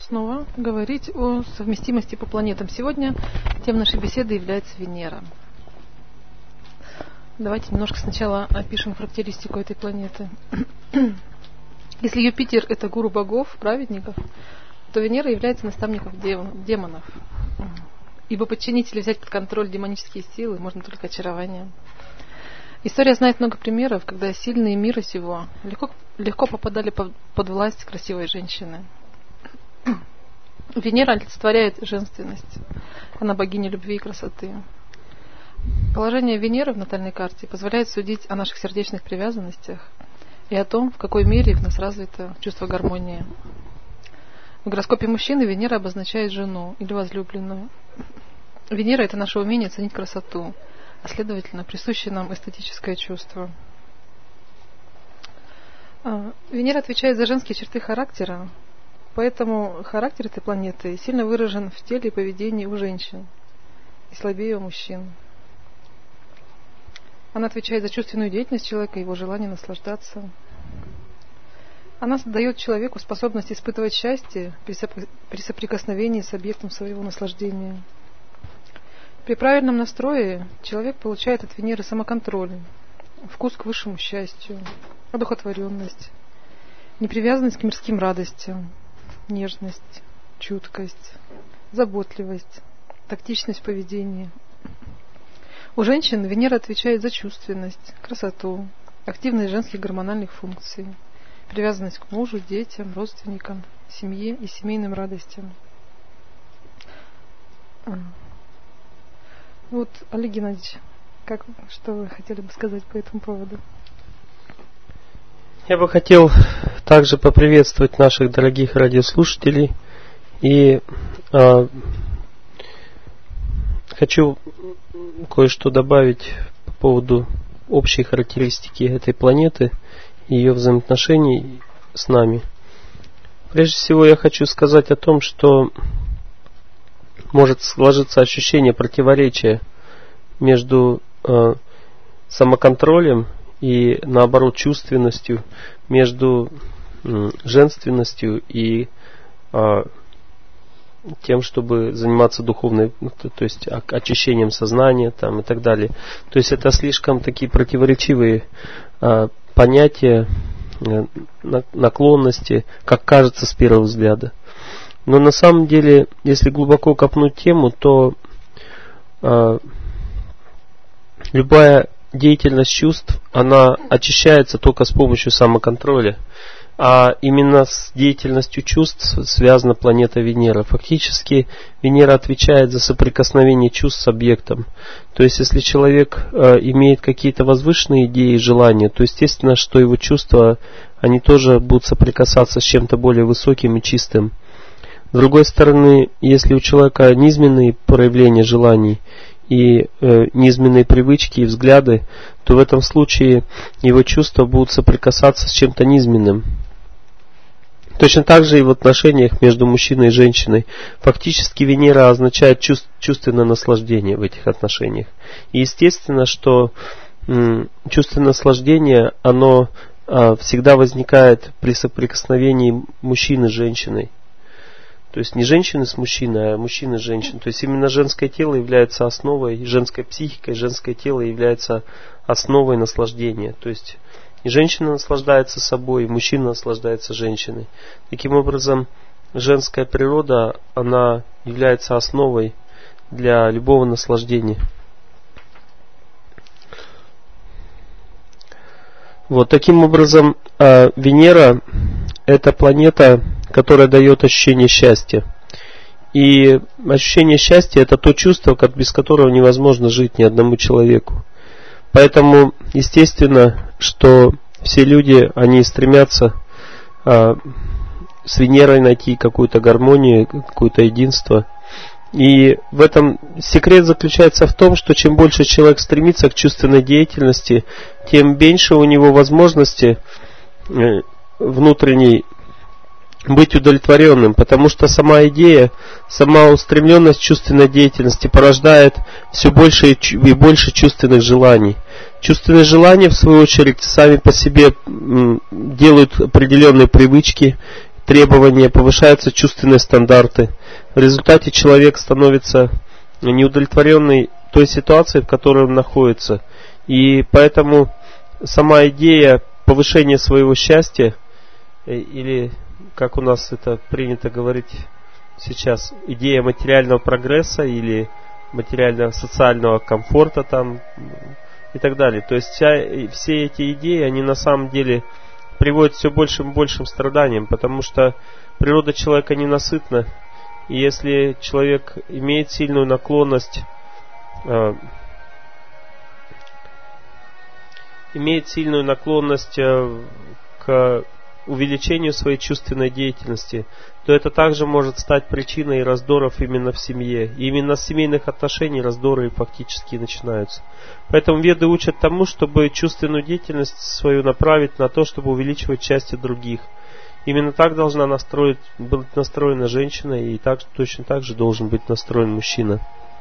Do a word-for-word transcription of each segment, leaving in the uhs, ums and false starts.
снова говорить о совместимости по планетам. Сегодня темой нашей беседы является Венера. Давайте немножко сначала опишем характеристику этой планеты. Если Юпитер – это гуру богов, праведников, то Венера является наставником демонов. Ибо подчинить или взять под контроль демонические силы можно только очарованием. История знает много примеров, когда сильные мира сего легко, легко попадали под, под власть красивой женщины. Венера олицетворяет женственность. Она богиня любви и красоты. Положение Венеры в натальной карте позволяет судить о наших сердечных привязанностях и о том, в какой мере в нас развито чувство гармонии. В гороскопе мужчины Венера обозначает жену или возлюбленную. Венера – это наше умение ценить красоту, а следовательно, присущее нам эстетическое чувство. Венера отвечает за женские черты характера, поэтому характер этой планеты сильно выражен в теле и поведении у женщин и слабее у мужчин. Она отвечает за чувственную деятельность человека и его желание наслаждаться. Она дает человеку способность испытывать счастье при соприкосновении с объектом своего наслаждения. При правильном настрое человек получает от Венеры самоконтроль, вкус к высшему счастью, одухотворенность, непривязанность к мирским радостям, нежность, чуткость, заботливость, тактичность в поведении. У женщин Венера отвечает за чувственность, красоту, активность женских гормональных функций, привязанность к мужу, детям, родственникам, семье и семейным радостям. Вот, Олег Геннадьевич, как, что вы хотели бы сказать по этому поводу? Я бы хотел также поприветствовать наших дорогих радиослушателей и э, хочу кое-что добавить по поводу общей характеристики этой планеты и ее взаимоотношений с нами. Прежде всего я хочу сказать о том, что может сложиться ощущение противоречия между э, самоконтролем и, наоборот, чувственностью, между э, женственностью и э, тем, чтобы заниматься духовной, то, то есть очищением сознания там, и так далее. То есть это слишком такие противоречивые э, понятия, э, наклонности, как кажется с первого взгляда. Но на самом деле, если глубоко копнуть тему, то э, любая деятельность чувств, она очищается только с помощью самоконтроля. А именно с деятельностью чувств связана планета Венера. Фактически Венера отвечает за соприкосновение чувств с объектом. То есть, если человек э, имеет какие-то возвышенные идеи и желания, то естественно, что его чувства, они тоже будут соприкасаться с чем-то более высоким и чистым. С другой стороны, если у человека низменные проявления желаний и э, низменные привычки и взгляды, то в этом случае его чувства будут соприкасаться с чем-то низменным. Точно так же и в отношениях между мужчиной и женщиной. Фактически Венера означает чувств, чувственное наслаждение в этих отношениях. И естественно, что м, чувственное наслаждение, оно э, всегда возникает при соприкосновении мужчины с женщиной. То есть не женщины с мужчиной, а мужчины с женщиной. То есть именно женское тело является основой, женская психика и женское тело является основой наслаждения. То есть и женщина наслаждается собой, и мужчина наслаждается женщиной. Таким образом, женская природа, она является основой для любого наслаждения. Вот таким образом, Венера – это планета, которая дает ощущение счастья. И ощущение счастья – это то чувство, без которого невозможно жить ни одному человеку. Поэтому, естественно, что все люди, они стремятся а, с Венерой найти какую-то гармонию, какое-то единство. И в этом секрет заключается в том, что чем больше человек стремится к чувственной деятельности, тем меньше у него возможности внутренней быть удовлетворенным, потому что сама идея, сама устремленность чувственной деятельности порождает все больше и больше чувственных желаний. Чувственные желания, в свою очередь, сами по себе делают определенные привычки, требования, повышаются чувственные стандарты. В результате человек становится неудовлетворенный той ситуацией, в которой он находится. И поэтому сама идея повышения своего счастья, или, как у нас это принято говорить сейчас, идея материального прогресса или материального социального комфорта там и так далее. То есть вся, все эти идеи, они на самом деле приводят к все большим и большим страданиям, потому что природа человека ненасытна. И если человек имеет сильную наклонность э, имеет сильную наклонность э, к увеличению своей чувственной деятельности, то это также может стать причиной раздоров именно в семье. И именно с семейных отношений раздоры фактически начинаются. Поэтому веды учат тому, чтобы чувственную деятельность свою направить на то, чтобы увеличивать счастье других. Именно так должна настроить, быть настроена женщина, и так, точно так же должен быть настроен мужчина.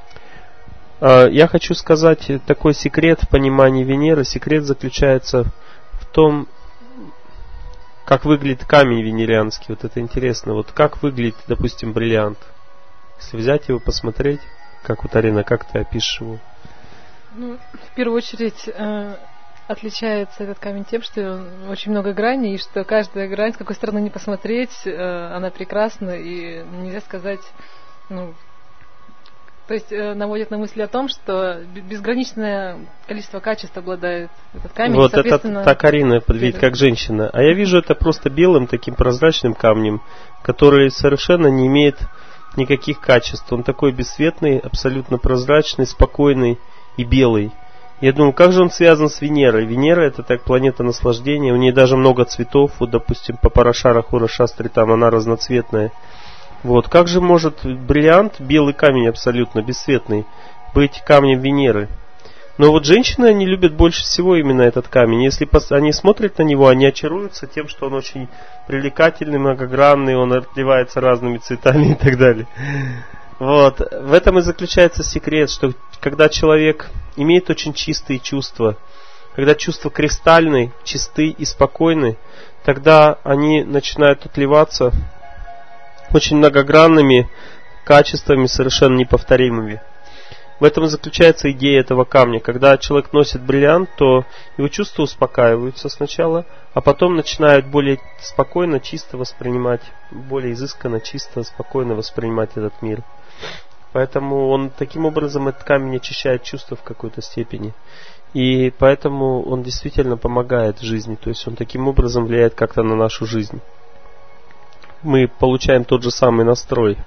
Я хочу сказать такой секрет в понимании Венеры. Секрет заключается в том, как выглядит камень венерианский. Вот это интересно. Вот как выглядит, допустим, бриллиант. Если взять его, посмотреть, как вот, Арина, как ты опишешь его? Ну, в первую очередь э, отличается этот камень тем, что очень много граней, и что каждая грань, с какой стороны не посмотреть, э, она прекрасна, и нельзя сказать, ну, то есть э, наводит на мысли о том, что безграничное количество качеств обладает этот камень. Вот это так Арина видит как женщина. А я вижу это просто белым, таким прозрачным камнем, который совершенно не имеет никаких качеств. Он такой бесцветный, абсолютно прозрачный, спокойный и белый. Я думаю, как же он связан с Венерой? Венера — это так планета наслаждения. У нее даже много цветов. Вот, допустим, по Парашара Хурашастри там она разноцветная. Вот. Как же может бриллиант, белый камень абсолютно бесцветный, быть камнем Венеры? Но вот женщины, они любят больше всего именно этот камень. Если они смотрят на него, они очаруются тем, что он очень привлекательный, многогранный, он отливается разными цветами и так далее. Вот. В этом и заключается секрет, что когда человек имеет очень чистые чувства, когда чувства кристальны, чисты и спокойны, тогда они начинают отливаться очень многогранными качествами, совершенно неповторимыми. В этом и заключается идея этого камня. Когда человек носит бриллиант, то его чувства успокаиваются сначала, а потом начинают более спокойно, чисто воспринимать, более изысканно, чисто, спокойно воспринимать этот мир. Поэтому он таким образом, этот камень очищает чувства в какой-то степени. И поэтому он действительно помогает в жизни. То есть он таким образом влияет как-то на нашу жизнь. Мы получаем тот же самый настрой.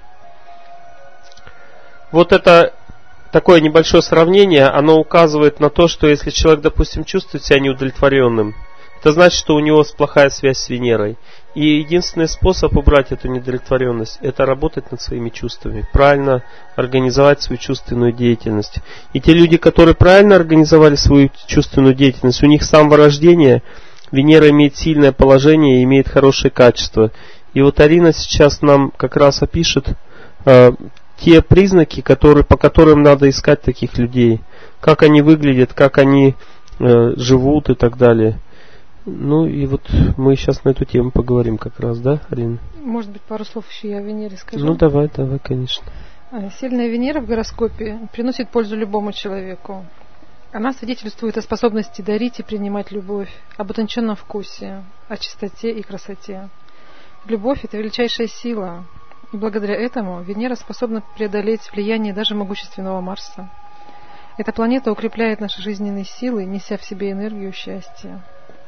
Вот это такое небольшое сравнение, оно указывает на то, что если человек, допустим, чувствует себя неудовлетворенным, это значит, что у него плохая связь с Венерой. И единственный способ убрать эту неудовлетворенность — это работать над своими чувствами, правильно организовать свою чувственную деятельность. И те люди, которые правильно организовали свою чувственную деятельность, у них с самого рождения Венера имеет сильное положение и имеет хорошие качества. И вот Арина сейчас нам как раз опишет э, те признаки, которые, по которым надо искать таких людей. Как они выглядят, как они э, живут и так далее. Ну и вот мы сейчас на эту тему поговорим как раз, да, Арина? Может быть, пару слов еще я о Венере скажу? Ну давай, давай, конечно. Сильная Венера в гороскопе приносит пользу любому человеку. Она свидетельствует о способности дарить и принимать любовь, об утонченном вкусе, о чистоте и красоте. Любовь — это величайшая сила, и благодаря этому Венера способна преодолеть влияние даже могущественного Марса. Эта планета укрепляет наши жизненные силы, неся в себе энергию счастья.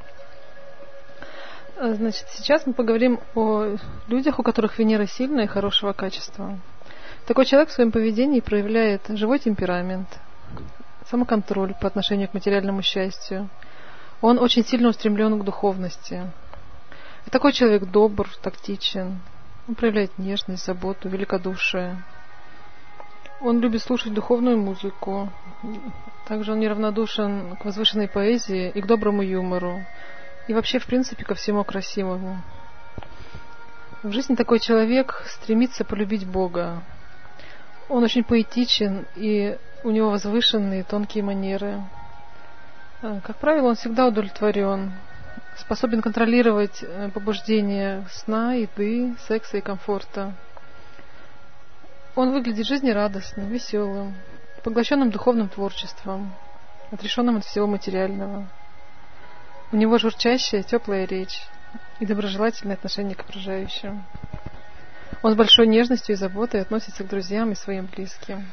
Значит, сейчас мы поговорим о людях, у которых Венера сильная и хорошего качества. Такой человек в своем поведении проявляет живой темперамент, самоконтроль по отношению к материальному счастью. Он очень сильно устремлен к духовности. Такой человек добр, тактичен. Он проявляет нежность, заботу, великодушие. Он любит слушать духовную музыку. Также он неравнодушен к возвышенной поэзии и к доброму юмору. И вообще, в принципе, ко всему красивому. В жизни такой человек стремится полюбить Бога. Он очень поэтичен, и у него возвышенные, тонкие манеры. Как правило, он всегда удовлетворен. способен контролировать побуждения сна, еды, секса и комфорта. Он выглядит жизнерадостным, веселым, поглощенным духовным творчеством, отрешенным от всего материального. У него журчащая, теплая речь и доброжелательное отношение к окружающим. Он с большой нежностью и заботой относится к друзьям и своим близким.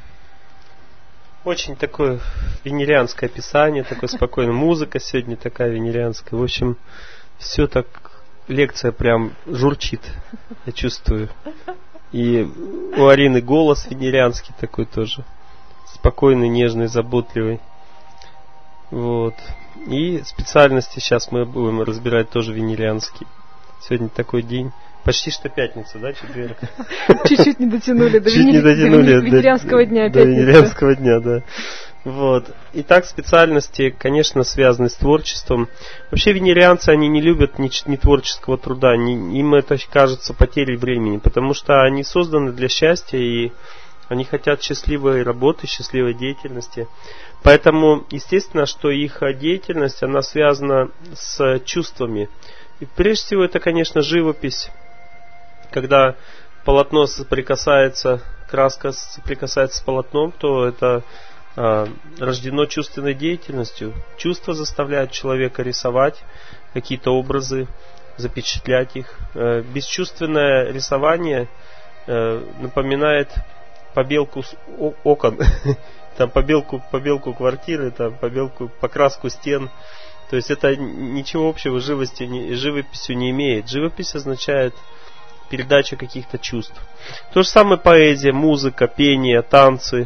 Очень такое венерианское описание, такое спокойное. Музыка сегодня такая венерианская. В общем, все так, лекция прям журчит, я чувствую. И у Арины голос венерианский такой тоже. Спокойный, нежный, заботливый. Вот. И специальности сейчас мы будем разбирать тоже венерианские. Сегодня такой день. Почти что пятница, да, четверг? Чуть-чуть не дотянули до венерианского дня. До венерианского дня, да. Вот. Итак, специальности, конечно, связаны с творчеством. Вообще венерианцы, они не любят ни, ни творческого труда, ни, им это кажется потерей времени, потому что они созданы для счастья, и они хотят счастливой работы, счастливой деятельности. Поэтому, естественно, что их деятельность, она связана с чувствами. И прежде всего, это, конечно, живопись. Когда полотно соприкасается, краска соприкасается с полотном, то это а, рождено чувственной деятельностью. Чувства заставляют человека рисовать какие-то образы, запечатлять их. А, бесчувственное рисование а, напоминает побелку окон, там побелку, побелку квартиры, там побелку, покраску стен. То есть это ничего общего с живостью, живописью не имеет. Живопись означает передача каких-то чувств. То же самое поэзия, музыка, пение, танцы.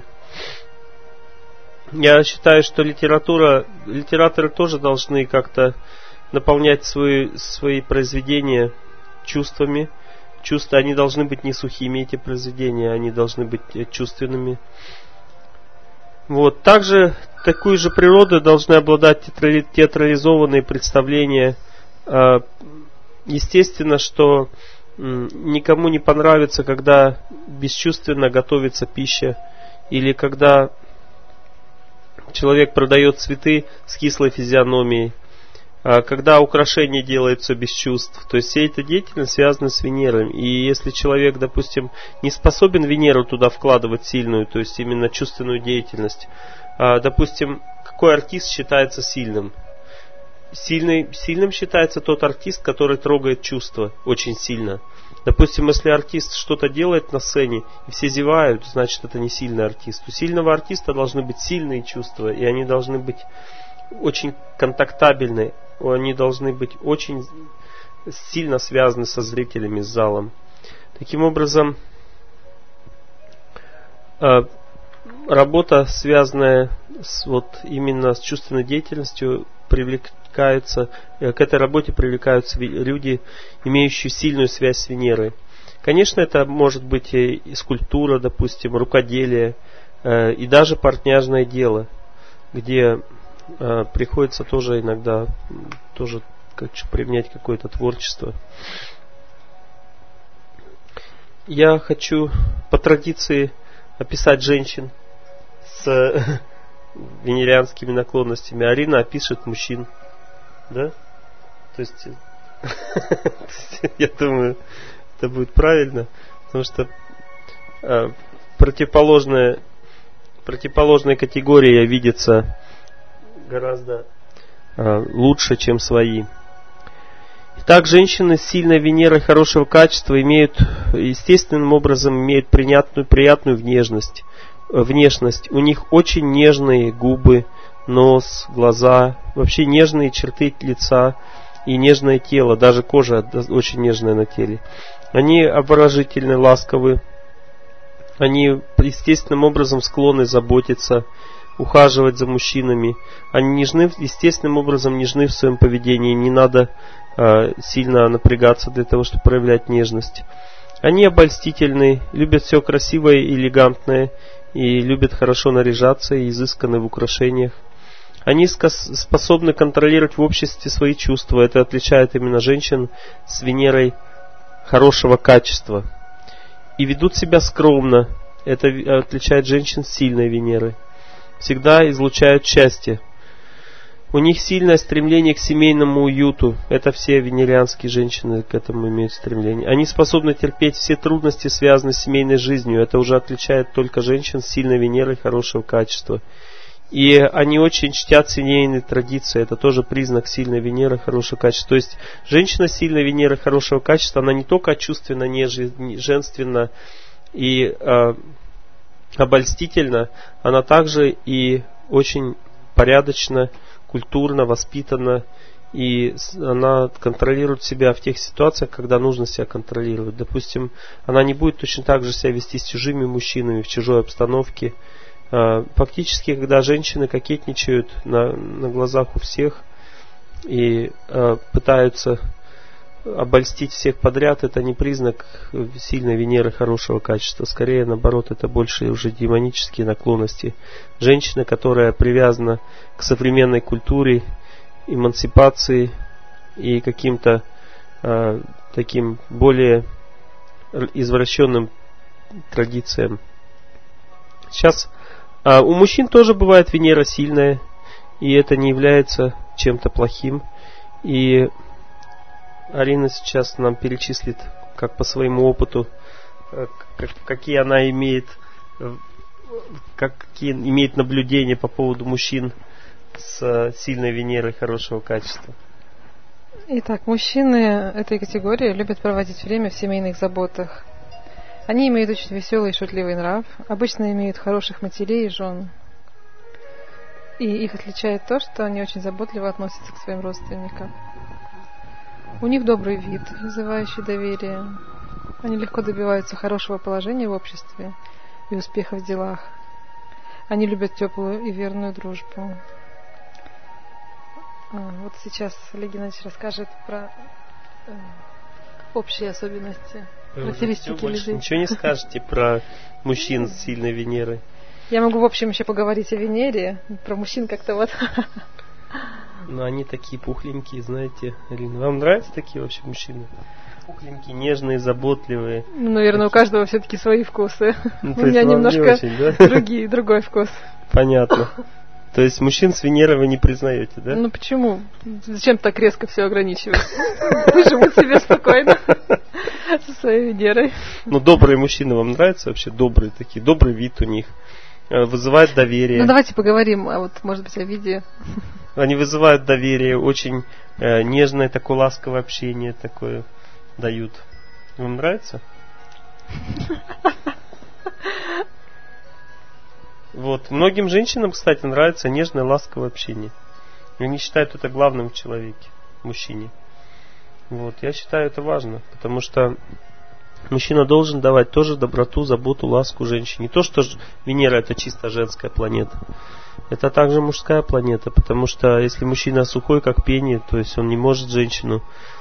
Я считаю, что литература, литераторы тоже должны как-то наполнять свои, свои произведения чувствами. Чувства, они должны быть не сухими, эти произведения, они должны быть чувственными. Вот. Также такую же природу должны обладать театрализованные представления. Естественно, что никому не понравится, когда бесчувственно готовится пища, или когда человек продает цветы с кислой физиономией, когда украшение делается без чувств. То есть вся эта деятельность связана с Венерой. И если человек, допустим, не способен Венеру туда вкладывать сильную, то есть именно чувственную деятельность, допустим, какой артист считается сильным? Сильный, сильным считается тот артист, который трогает чувства очень сильно. Допустим, если артист что-то делает на сцене, и все зевают, значит, это не сильный артист. У сильного артиста должны быть сильные чувства, и они должны быть очень контактабельны, они должны быть очень сильно связаны со зрителями, с залом. Таким образом, работа, связанная с, вот, именно с чувственной деятельностью, привлекаются, к этой работе привлекаются люди, имеющие сильную связь с Венерой. Конечно, это может быть и скульптура, допустим, рукоделие, и даже портняжное дело, где приходится тоже иногда тоже применять какое-то творчество. Я хочу по традиции описать женщин с венерианскими наклонностями. Арина опишет мужчин. Да? То есть, я думаю, это будет правильно, потому что противоположная, противоположная категория видится гораздо э, лучше, чем свои. Итак, женщины с сильной Венерой хорошего качества имеют, естественным образом, имеют приятную, приятную внешность, внешность. У них очень нежные губы, нос, глаза, вообще нежные черты лица и нежное тело, даже кожа очень нежная на теле. Они обворожительны, ласковы, они естественным образом склонны заботиться, ухаживать за мужчинами. Они нежны, естественным образом нежны в своем поведении. Не надо э, сильно напрягаться для того, чтобы проявлять нежность. Они обольстительны, любят все красивое и элегантное, и любят хорошо наряжаться и изысканны в украшениях. Они способны контролировать в обществе свои чувства. Это отличает именно женщин с Венерой хорошего качества. И ведут себя скромно. Это отличает женщин с сильной Венерой. Всегда излучают счастье. У них сильное стремление к семейному уюту. Это все венерианские женщины к этому имеют стремление. Они способны терпеть все трудности, связанные с семейной жизнью. Это уже отличает только женщин с сильной Венерой хорошего качества. И они очень чтят семейные традиции. Это тоже признак сильной Венеры хорошего качества. То есть женщина с сильной Венерой хорошего качества, она не только чувственно, женственна и э, обольстительна, она также и очень порядочна, культурно, воспитана, и она контролирует себя в тех ситуациях, когда нужно себя контролировать. Допустим, она не будет точно так же себя вести с чужими мужчинами в чужой обстановке. Фактически, когда женщины кокетничают на, на глазах у всех и э, пытаются обольстить всех подряд, это не признак сильной Венеры хорошего качества. Скорее, наоборот, это больше уже демонические наклонности. Женщина, которая привязана к современной культуре, эмансипации и каким-то э, таким более извращенным традициям. Сейчас э, у мужчин тоже бывает Венера сильная, и это не является чем-то плохим. И Арина сейчас нам перечислит, как по своему опыту, как, какие она имеет, какие имеет наблюдения по поводу мужчин с сильной Венерой хорошего качества. Итак, мужчины этой категории любят проводить время в семейных заботах. Они имеют очень веселый и шутливый нрав, обычно имеют хороших матерей и жен. И их отличает то, что они очень заботливо относятся к своим родственникам. У них добрый вид, вызывающий доверие. Они легко добиваются хорошего положения в обществе и успеха в делах. Они любят теплую и верную дружбу. Вот сейчас Олег Геннадьевич расскажет про э, общие особенности, характеристики людей. Ничего не скажете про мужчин с сильной Венерой? Я могу в общем еще поговорить о Венере, про мужчин как-то вот... Но они такие пухленькие, знаете, Арина. Вам нравятся такие вообще мужчины? Пухленькие, нежные, заботливые. Ну, наверное, такие. У каждого все-таки свои вкусы. Ну, у меня немножко не очень, да? другие, другой вкус. Понятно. То есть мужчин с Венерой вы не признаете, да? Ну почему? Зачем так резко все ограничивать? Живут себе спокойно со своей Венерой. Ну, добрые мужчины вам нравятся вообще? Добрые такие, добрый вид у них. Вызывает доверие. Ну, давайте поговорим, а вот, может быть, о виде. Они вызывают доверие, очень э, нежное, такое ласковое общение такое дают. Вам нравится? Вот. Многим женщинам, кстати, нравится нежное, ласковое общение. И они считают это главным в человеке, в мужчине. Вот. Я считаю это важно, потому что мужчина должен давать тоже доброту, заботу, ласку женщине. Не то, что Венера это чисто женская планета. Это также мужская планета, потому что если мужчина сухой, как пение, то есть он не может женщину,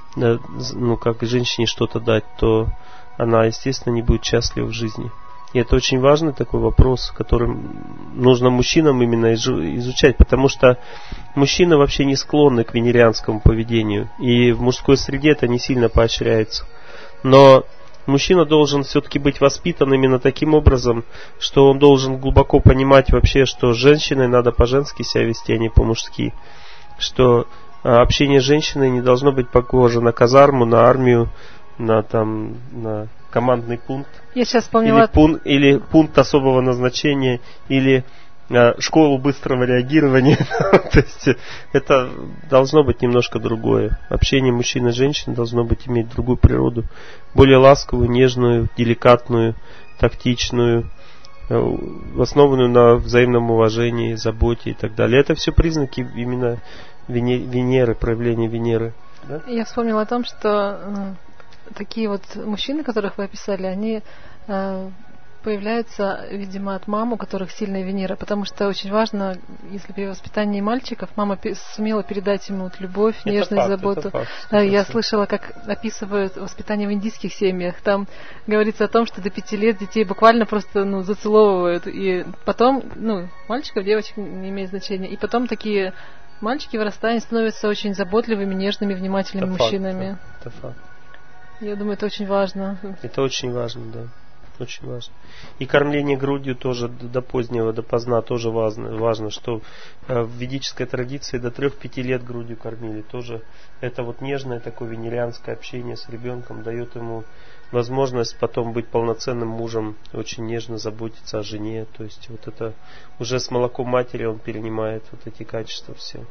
ну, как женщине что-то дать, то она, естественно, не будет счастлива в жизни. И это очень важный такой вопрос, который нужно мужчинам именно изучать, потому что мужчины вообще не склонны к венерианскому поведению, и в мужской среде это не сильно поощряется. Но мужчина должен все-таки быть воспитан именно таким образом, что он должен глубоко понимать вообще, что с женщиной надо по-женски себя вести, а не по-мужски. Что общение с женщиной не должно быть похоже на казарму, на армию, на, там, на командный пункт. Я сейчас вспомнила... Или, пун, или пункт особого назначения, или э, школу быстрого реагирования. То есть это должно быть немножко другое. Общение мужчины и женщины должно быть иметь другую природу. Более ласковую, нежную, деликатную, тактичную, э, основанную на взаимном уважении, заботе и так далее. Это все признаки именно Венеры, проявления Венеры. Да? Я вспомнила о том, что такие вот мужчины, которых вы описали, они э, появляются, видимо, от мам, у которых сильная Венера, потому что очень важно, если при воспитании мальчиков мама пи- сумела передать ему вот любовь, это нежность, факт, заботу. Факт, Я слышала, как описывают воспитание в индийских семьях. Там говорится о том, что до пяти лет детей буквально просто ну, зацеловывают, и потом, ну, мальчиков, девочек не имеет значения, и потом такие мальчики вырастая становятся очень заботливыми, нежными, внимательными это мужчинами. Факт, это факт. Я думаю, это очень важно. Это очень важно, да. Очень важно. И кормление грудью тоже до позднего, до поздна тоже важно. Важно, что в ведической традиции до трех-пяти лет грудью кормили. Тоже это вот нежное такое венерианское общение с ребенком дает ему возможность потом быть полноценным мужем, очень нежно заботиться о жене. То есть вот это уже с молоком матери он перенимает вот эти качества все.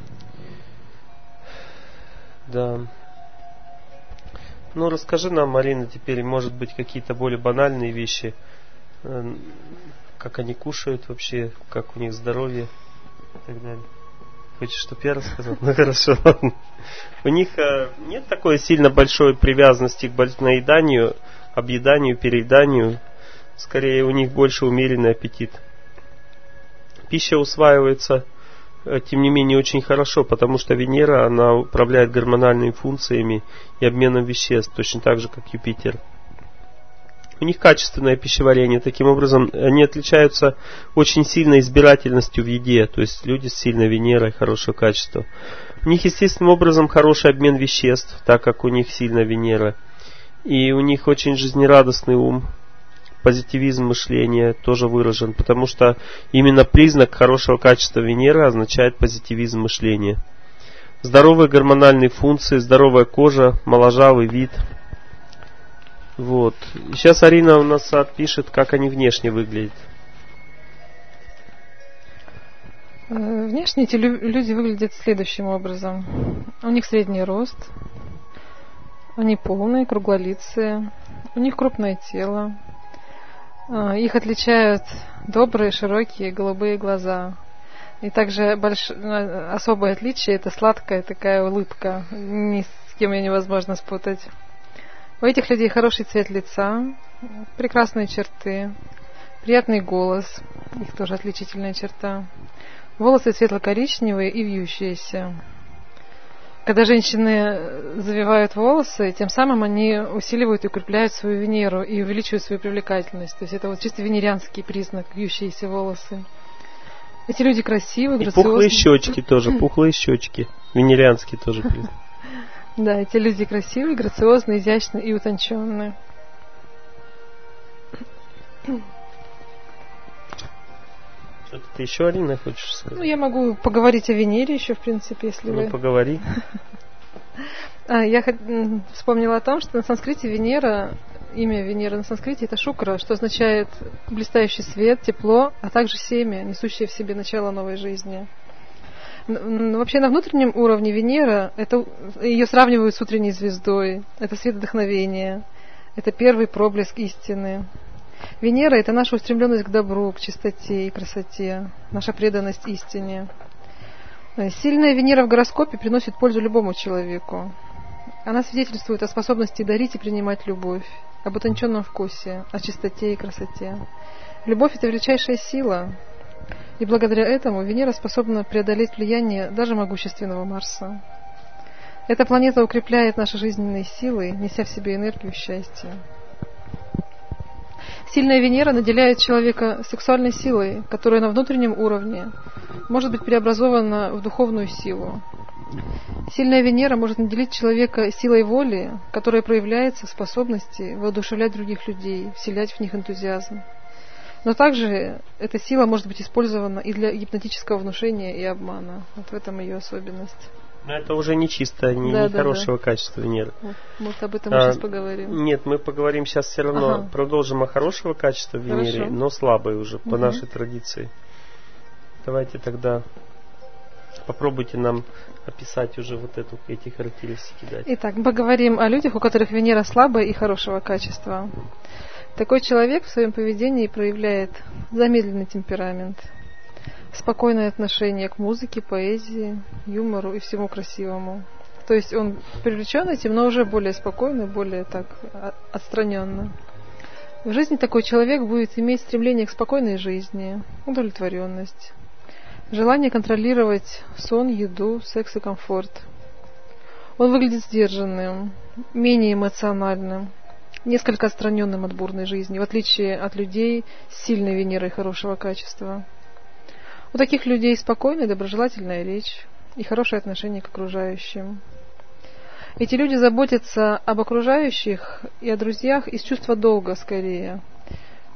Да. Ну, расскажи нам, Марина, теперь, может быть, какие-то более банальные вещи, как они кушают вообще, как у них здоровье и так далее. Хочешь, чтобы я рассказал? Ну, хорошо, ладно. У них нет такой сильно большой привязанности к наеданию, объеданию, перееданию. Скорее, у них больше умеренный аппетит. Пища усваивается, тем не менее, очень хорошо, потому что Венера, она управляет гормональными функциями и обменом веществ, точно так же, как Юпитер. У них качественное пищеварение, таким образом, они отличаются очень сильной избирательностью в еде, то есть люди с сильной Венерой, хорошего качества. У них естественным образом хороший обмен веществ, так как у них сильная Венера. И у них очень жизнерадостный ум. Позитивизм мышления тоже выражен, потому что именно признак хорошего качества Венеры означает позитивизм мышления. Здоровые гормональные функции, здоровая кожа, моложавый вид. Вот. Сейчас Арина у нас отпишет, как они внешне выглядят. Внешне эти люди выглядят следующим образом. У них средний рост, они полные, круглолицые, у них крупное тело. Их отличают добрые, широкие, голубые глаза. И также больш... особое отличие – это сладкая такая улыбка. Ни с кем ее невозможно спутать. У этих людей хороший цвет лица, прекрасные черты, приятный голос, их тоже отличительная черта. Волосы светло-коричневые и вьющиеся. Когда женщины завивают волосы, тем самым они усиливают и укрепляют свою Венеру и увеличивают свою привлекательность. То есть это вот чисто венерианский признак, вьющиеся волосы. Эти люди красивые, грациозные. И пухлые щечки тоже, пухлые щечки. Венерианский тоже признак. Да, эти люди красивые, грациозные, изящные и утонченные. Что-то ты еще, Арина, хочешь сказать? Ну, я могу поговорить о Венере еще, в принципе, если ну, вы... Ну, поговори. а, я вспомнила о том, что на санскрите Венера, имя Венеры на санскрите это Шукра, что означает блистающий свет, тепло, а также семя, несущее в себе начало новой жизни. Вообще на внутреннем уровне Венера, это, ее сравнивают с утренней звездой, это свет вдохновения, это первый проблеск истины. Венера – это наша устремленность к добру, к чистоте и красоте, наша преданность истине. Сильная Венера в гороскопе приносит пользу любому человеку. Она свидетельствует о способности дарить и принимать любовь, об утонченном вкусе, о чистоте и красоте. Любовь – это величайшая сила, и благодаря этому Венера способна преодолеть влияние даже могущественного Марса. Эта планета укрепляет наши жизненные силы, неся в себе энергию счастья. Сильная Венера наделяет человека сексуальной силой, которая на внутреннем уровне может быть преобразована в духовную силу. Сильная Венера может наделить человека силой воли, которая проявляется в способности воодушевлять других людей, вселять в них энтузиазм. Но также эта сила может быть использована и для гипнотического внушения и обмана. Вот в этом ее особенность. Но это уже не чисто, не, да, не да, хорошего да. качества Венеры. Вот, может, об этом мы а, сейчас поговорим. Нет, мы поговорим сейчас все равно, ага. продолжим о хорошего качества Венеры, Хорошо. но слабой уже, по угу. нашей традиции. Давайте тогда попробуйте нам описать уже вот эту, эти характеристики дать. Итак, мы поговорим о людях, у которых Венера слабая и хорошего качества. Такой человек в своем поведении проявляет замедленный темперамент, спокойное отношение к музыке, поэзии, юмору и всему красивому. То есть он привлечен этим, но уже более спокойно, более так отстраненно. В жизни такой человек будет иметь стремление к спокойной жизни, удовлетворенность, желание контролировать сон, еду, секс и комфорт. Он выглядит сдержанным, менее эмоциональным, несколько отстраненным от бурной жизни, в отличие от людей с сильной Венерой хорошего качества. У таких людей спокойная, доброжелательная речь и хорошее отношение к окружающим. Эти люди заботятся об окружающих и о друзьях из чувства долга скорее,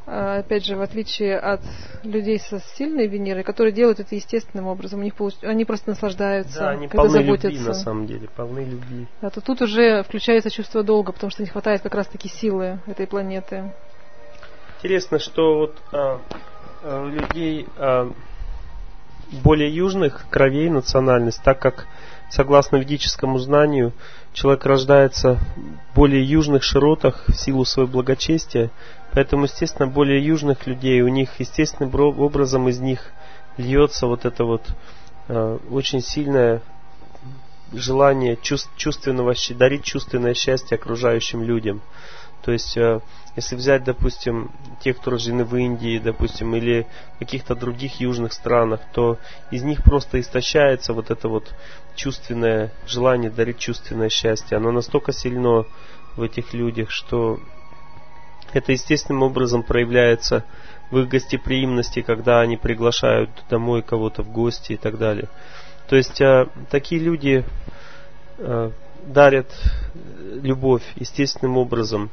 опять же, в отличие от людей со сильной Венерой, которые делают это естественным образом, у них получ... они просто наслаждаются, да, они когда полны заботятся. Любви, на самом деле, полны любви. А то тут уже включается чувство долга, потому что не хватает как раз-таки силы этой планеты. Интересно, что вот а, а, у людей а, более южных кровей национальность, так как согласно ведическому знанию человек рождается в более южных широтах в силу своего благочестия, поэтому, естественно, более южных людей, у них естественным образом из них льется вот это вот э, очень сильное желание чувств, чувственного, дарить чувственное счастье окружающим людям. То есть, э, если взять, допустим, тех, кто рождены в Индии, допустим, или в каких-то других южных странах, то из них просто истощается вот это вот чувственное желание дарить чувственное счастье. Оно настолько сильно в этих людях, что это естественным образом проявляется в их гостеприимности, когда они приглашают домой кого-то в гости и так далее. То есть э, такие люди э, дарят любовь естественным образом.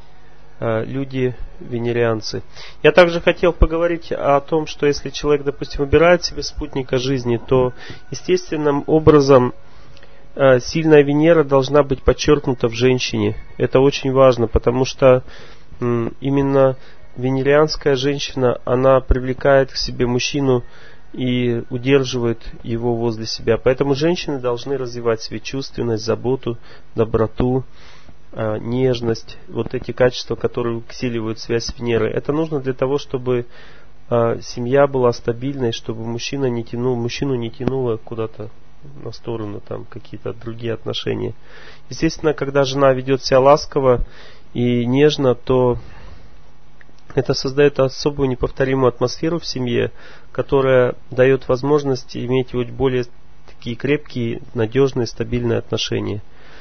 Люди венерианцы. Я также хотел поговорить о том, что если человек, допустим, выбирает себе спутника жизни, то естественным образом сильная Венера должна быть подчеркнута в женщине. Это очень важно, потому что именно венерианская женщина, она привлекает к себе мужчину и удерживает его возле себя. Поэтому женщины должны развивать в себе чувственность, заботу, доброту, нежность, вот эти качества, которые усиливают связь с Венерой. Это нужно для того, чтобы э, семья была стабильной, чтобы мужчина не тянул, мужчину не тянуло куда-то на сторону, там какие-то другие отношения. Естественно, когда жена ведет себя ласково и нежно, то это создает особую неповторимую атмосферу в семье, которая дает возможность иметь вот более такие крепкие, надежные, стабильные отношения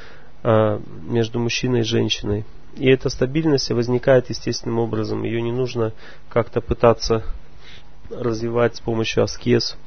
между мужчиной и женщиной. И эта стабильность возникает естественным образом. Ее не нужно как-то пытаться развивать с помощью аскез.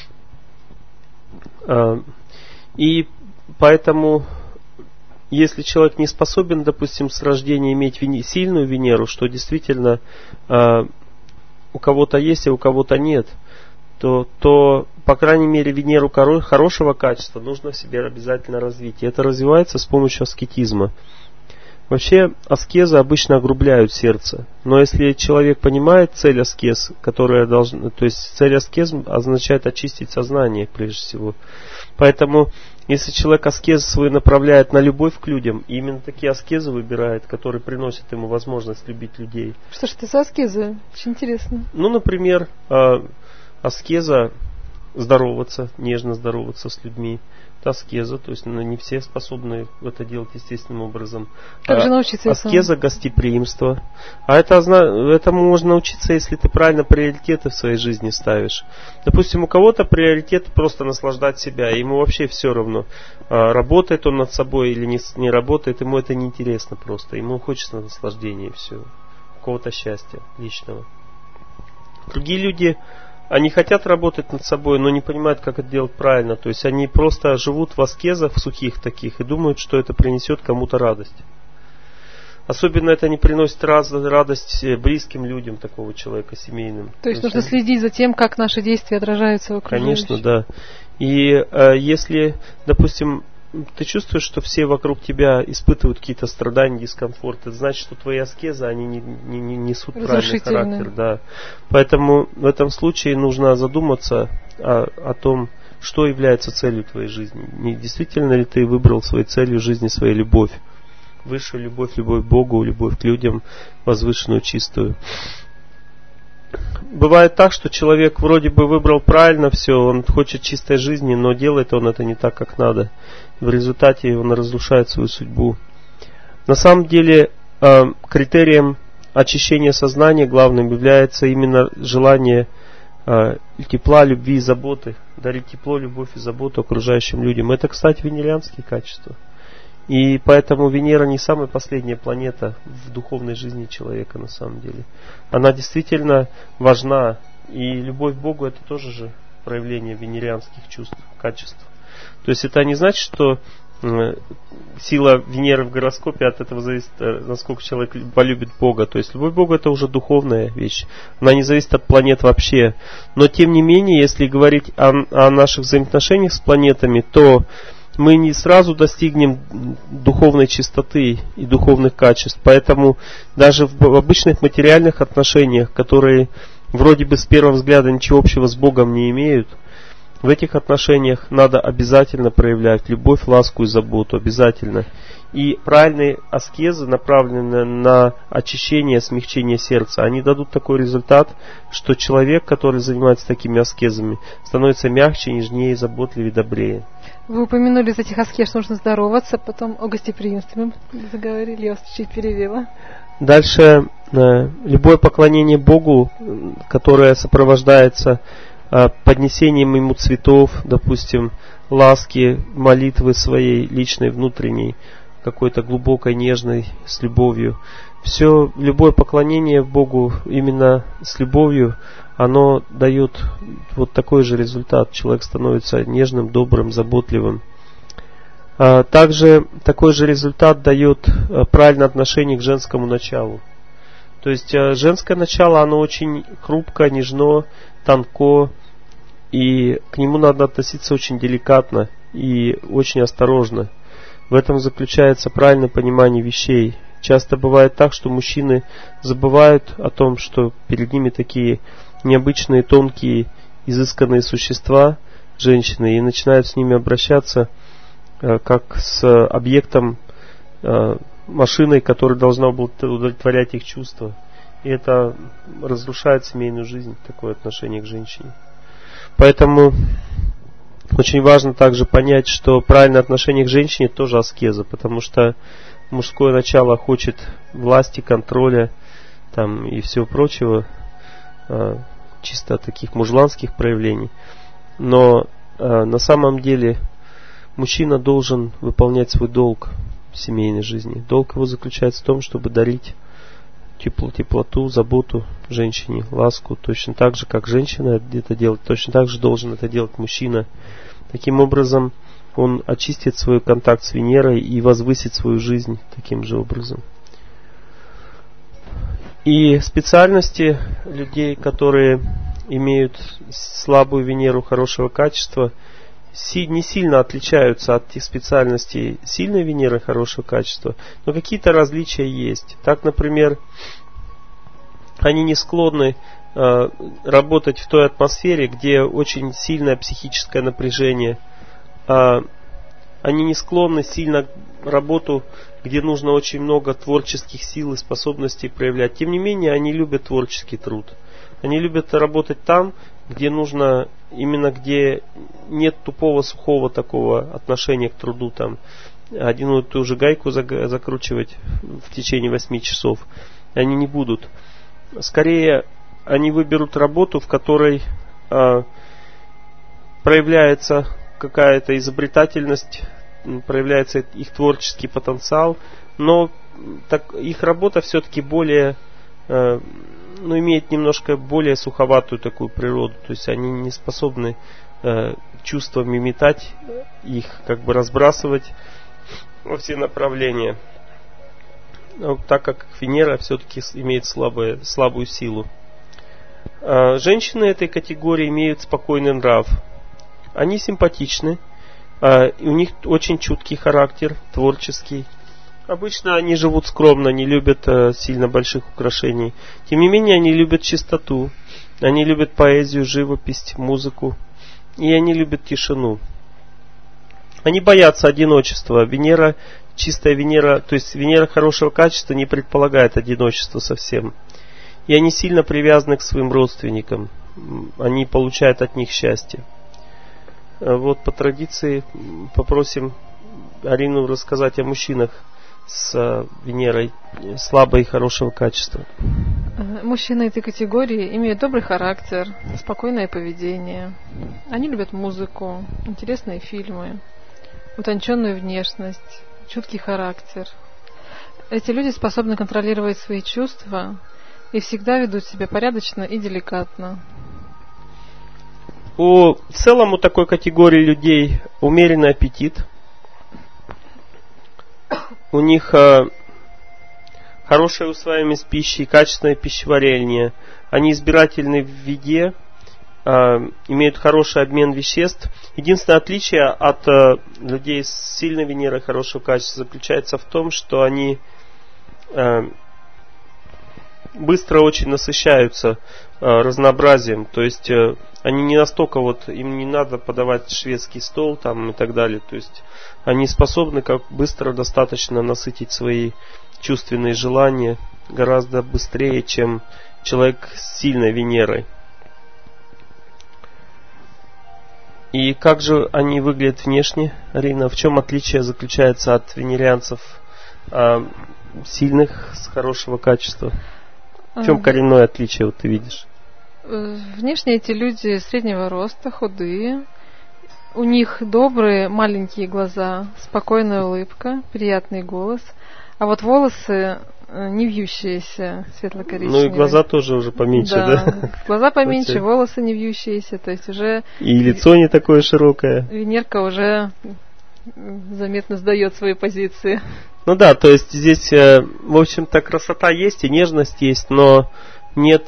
И поэтому, если человек не способен, допустим, с рождения иметь сильную Венеру, что действительно у кого-то есть, а у кого-то нет, то, то, по крайней мере, Венеру хорошего качества нужно в себе обязательно развить. И это развивается с помощью аскетизма. Вообще, аскезы обычно огрубляют сердце. Но если человек понимает цель аскез, которая должна, то есть цель аскез означает очистить сознание, прежде всего. Поэтому, если человек аскез свой направляет на любовь к людям, и именно такие аскезы выбирает, которые приносят ему возможность любить людей. Что ж это за аскезы? Очень интересно. Ну, например, аскеза здороваться, нежно здороваться с людьми. Это аскеза, то есть ну, не все способны это делать естественным образом. Как а, же научиться аскеза гостеприимства. А это, этому можно научиться, если ты правильно приоритеты в своей жизни ставишь. Допустим, у кого-то приоритет просто наслаждать себя, ему вообще все равно, работает он над собой или не, не работает, ему это неинтересно просто. Ему хочется наслаждения и все. Какого-то счастья личного. Другие люди, они хотят работать над собой, но не понимают, как это делать правильно. То есть они просто живут в аскезах, в сухих таких, и думают, что это принесет кому-то радость. Особенно это не приносит радость близким людям такого человека, семейным. То есть нужно следить за тем, как наши действия отражаются в окружающем. Конечно, да. И э, если, допустим, ты чувствуешь, что все вокруг тебя испытывают какие-то страдания, дискомфорт, это значит, что твои аскезы, они не, не, не несут правильный характер. Да. Поэтому в этом случае нужно задуматься о, о том, что является целью твоей жизни. Не действительно ли ты выбрал своей целью жизни свою любовь? Высшую любовь, любовь к Богу, любовь к людям, возвышенную, чистую. Бывает так, что человек вроде бы выбрал правильно все, он хочет чистой жизни, но делает он это не так, как надо. В результате он разрушает свою судьбу. На самом деле, критерием очищения сознания главным является именно желание тепла, любви и заботы. Дарить тепло, любовь и заботу окружающим людям. Это, кстати, венерианские качества. И поэтому Венера не самая последняя планета в духовной жизни человека на самом деле. Она действительно важна. И любовь к Богу это тоже же проявление венерианских чувств, качеств. То есть это не значит, что сила Венеры в гороскопе от этого зависит, насколько человек полюбит Бога. То есть любовь к Богу — это уже духовная вещь. Она не зависит от планет вообще. Но тем не менее, если говорить о, о наших взаимоотношениях с планетами, то мы не сразу достигнем духовной чистоты и духовных качеств. Поэтому даже в обычных материальных отношениях, которые вроде бы с первого взгляда ничего общего с Богом не имеют, в этих отношениях надо обязательно проявлять любовь, ласку и заботу. Обязательно. И правильные аскезы, направленные на очищение, смягчение сердца, они дадут такой результат, что человек, который занимается такими аскезами, становится мягче, нежнее, заботливее, добрее. Вы упомянули из этих аскез, что нужно здороваться, потом о гостеприимстве мы заговорили, я вас чуть перевела. Дальше любое поклонение Богу, которое сопровождается поднесением ему цветов, допустим, ласки, молитвы своей личной, внутренней, какой-то глубокой, нежной, с любовью. Все, любое поклонение Богу именно с любовью, оно дает вот такой же результат. Человек становится нежным, добрым, заботливым. Также такой же результат дает правильное отношение к женскому началу. То есть женское начало, оно очень хрупко, нежно, тонко, и к нему надо относиться очень деликатно и очень осторожно. В этом заключается правильное понимание вещей. Часто бывает так, что мужчины забывают о том, что перед ними такие необычные, тонкие, изысканные существа, женщины, и начинают с ними обращаться э, как с объектом, э, машиной, которая должна удовлетворять их чувства. И это разрушает семейную жизнь, такое отношение к женщине. Поэтому очень важно также понять, что правильное отношение к женщине тоже аскеза, потому что мужское начало хочет власти, контроля там, и всего прочего, чисто таких мужланских проявлений. Но на самом деле мужчина должен выполнять свой долг в семейной жизни. Долг его заключается в том, чтобы дарить тепло, теплоту, заботу женщине, ласку, точно так же, как женщина это делает, точно так же должен это делать мужчина. Таким образом, он очистит свой контакт с Венерой и возвысит свою жизнь таким же образом. И специальности людей, которые имеют слабую Венеру хорошего качества, не сильно отличаются от тех специальностей сильной Венеры хорошего качества, но какие-то различия есть. Так, например, они не склонны э, работать в той атмосфере, где очень сильное психическое напряжение. Э, они не склонны сильно работу, где нужно очень много творческих сил и способностей проявлять. Тем не менее, они любят творческий труд. Они любят работать там, где нужно, именно где нет тупого, сухого такого отношения к труду, там, один и ту же гайку закручивать в течение восьми часов. Они не будут. Скорее, они выберут работу, в которой э, проявляется какая-то изобретательность, проявляется их творческий потенциал, но так, их работа все-таки более э, ну, имеет немножко более суховатую такую природу. То есть они не способны э, чувствами метать их, как бы разбрасывать во все направления. Но, так как Венера все-таки имеет слабое, слабую силу. Э, женщины этой категории имеют спокойный нрав. Они симпатичны. Э, у них очень чуткий характер, творческий. Обычно они живут скромно, не любят э, сильно больших украшений. Тем не менее, они любят чистоту. Они любят поэзию, живопись, музыку. И они любят тишину. Они боятся одиночества. Венера, чистая Венера, то есть Венера хорошего качества не предполагает одиночество совсем. И они сильно привязаны к своим родственникам. Они получают от них счастье. Вот по традиции попросим Арину рассказать о мужчинах с Венерой слабой и хорошего качества. Мужчины этой категории имеют добрый характер, спокойное поведение. Они любят музыку, интересные фильмы, утонченную внешность, чуткий характер. Эти люди способны контролировать свои чувства и всегда ведут себя порядочно и деликатно. У, в целом у такой категории людей умеренный аппетит. у них э, хорошая усваиваемость пищи, качественное пищеварение. Они избирательны в еде, э, имеют хороший обмен веществ. Единственное отличие от э, людей с сильной Венерой хорошего качества заключается в том, что они э, быстро очень насыщаются э, разнообразием. То есть э, они не настолько вот, им не надо подавать шведский стол там и так далее. То есть они способны как быстро достаточно насытить свои чувственные желания гораздо быстрее, чем человек с сильной Венерой. И как же они выглядят внешне, Арина? В чем отличие заключается от венерианцев э, сильных, с хорошего качества? В чем коренное отличие, вот ты видишь? Внешне эти люди среднего роста, худые. У них добрые маленькие глаза, спокойная улыбка, приятный голос. А вот волосы не вьющиеся, светло-коричневые. Ну и глаза тоже уже поменьше, да? Да, глаза поменьше, волосы не вьющиеся, то есть уже... И лицо не такое широкое. Венерка уже заметно сдает свои позиции. Ну да, то есть здесь, в общем-то, красота есть и нежность есть, но нет,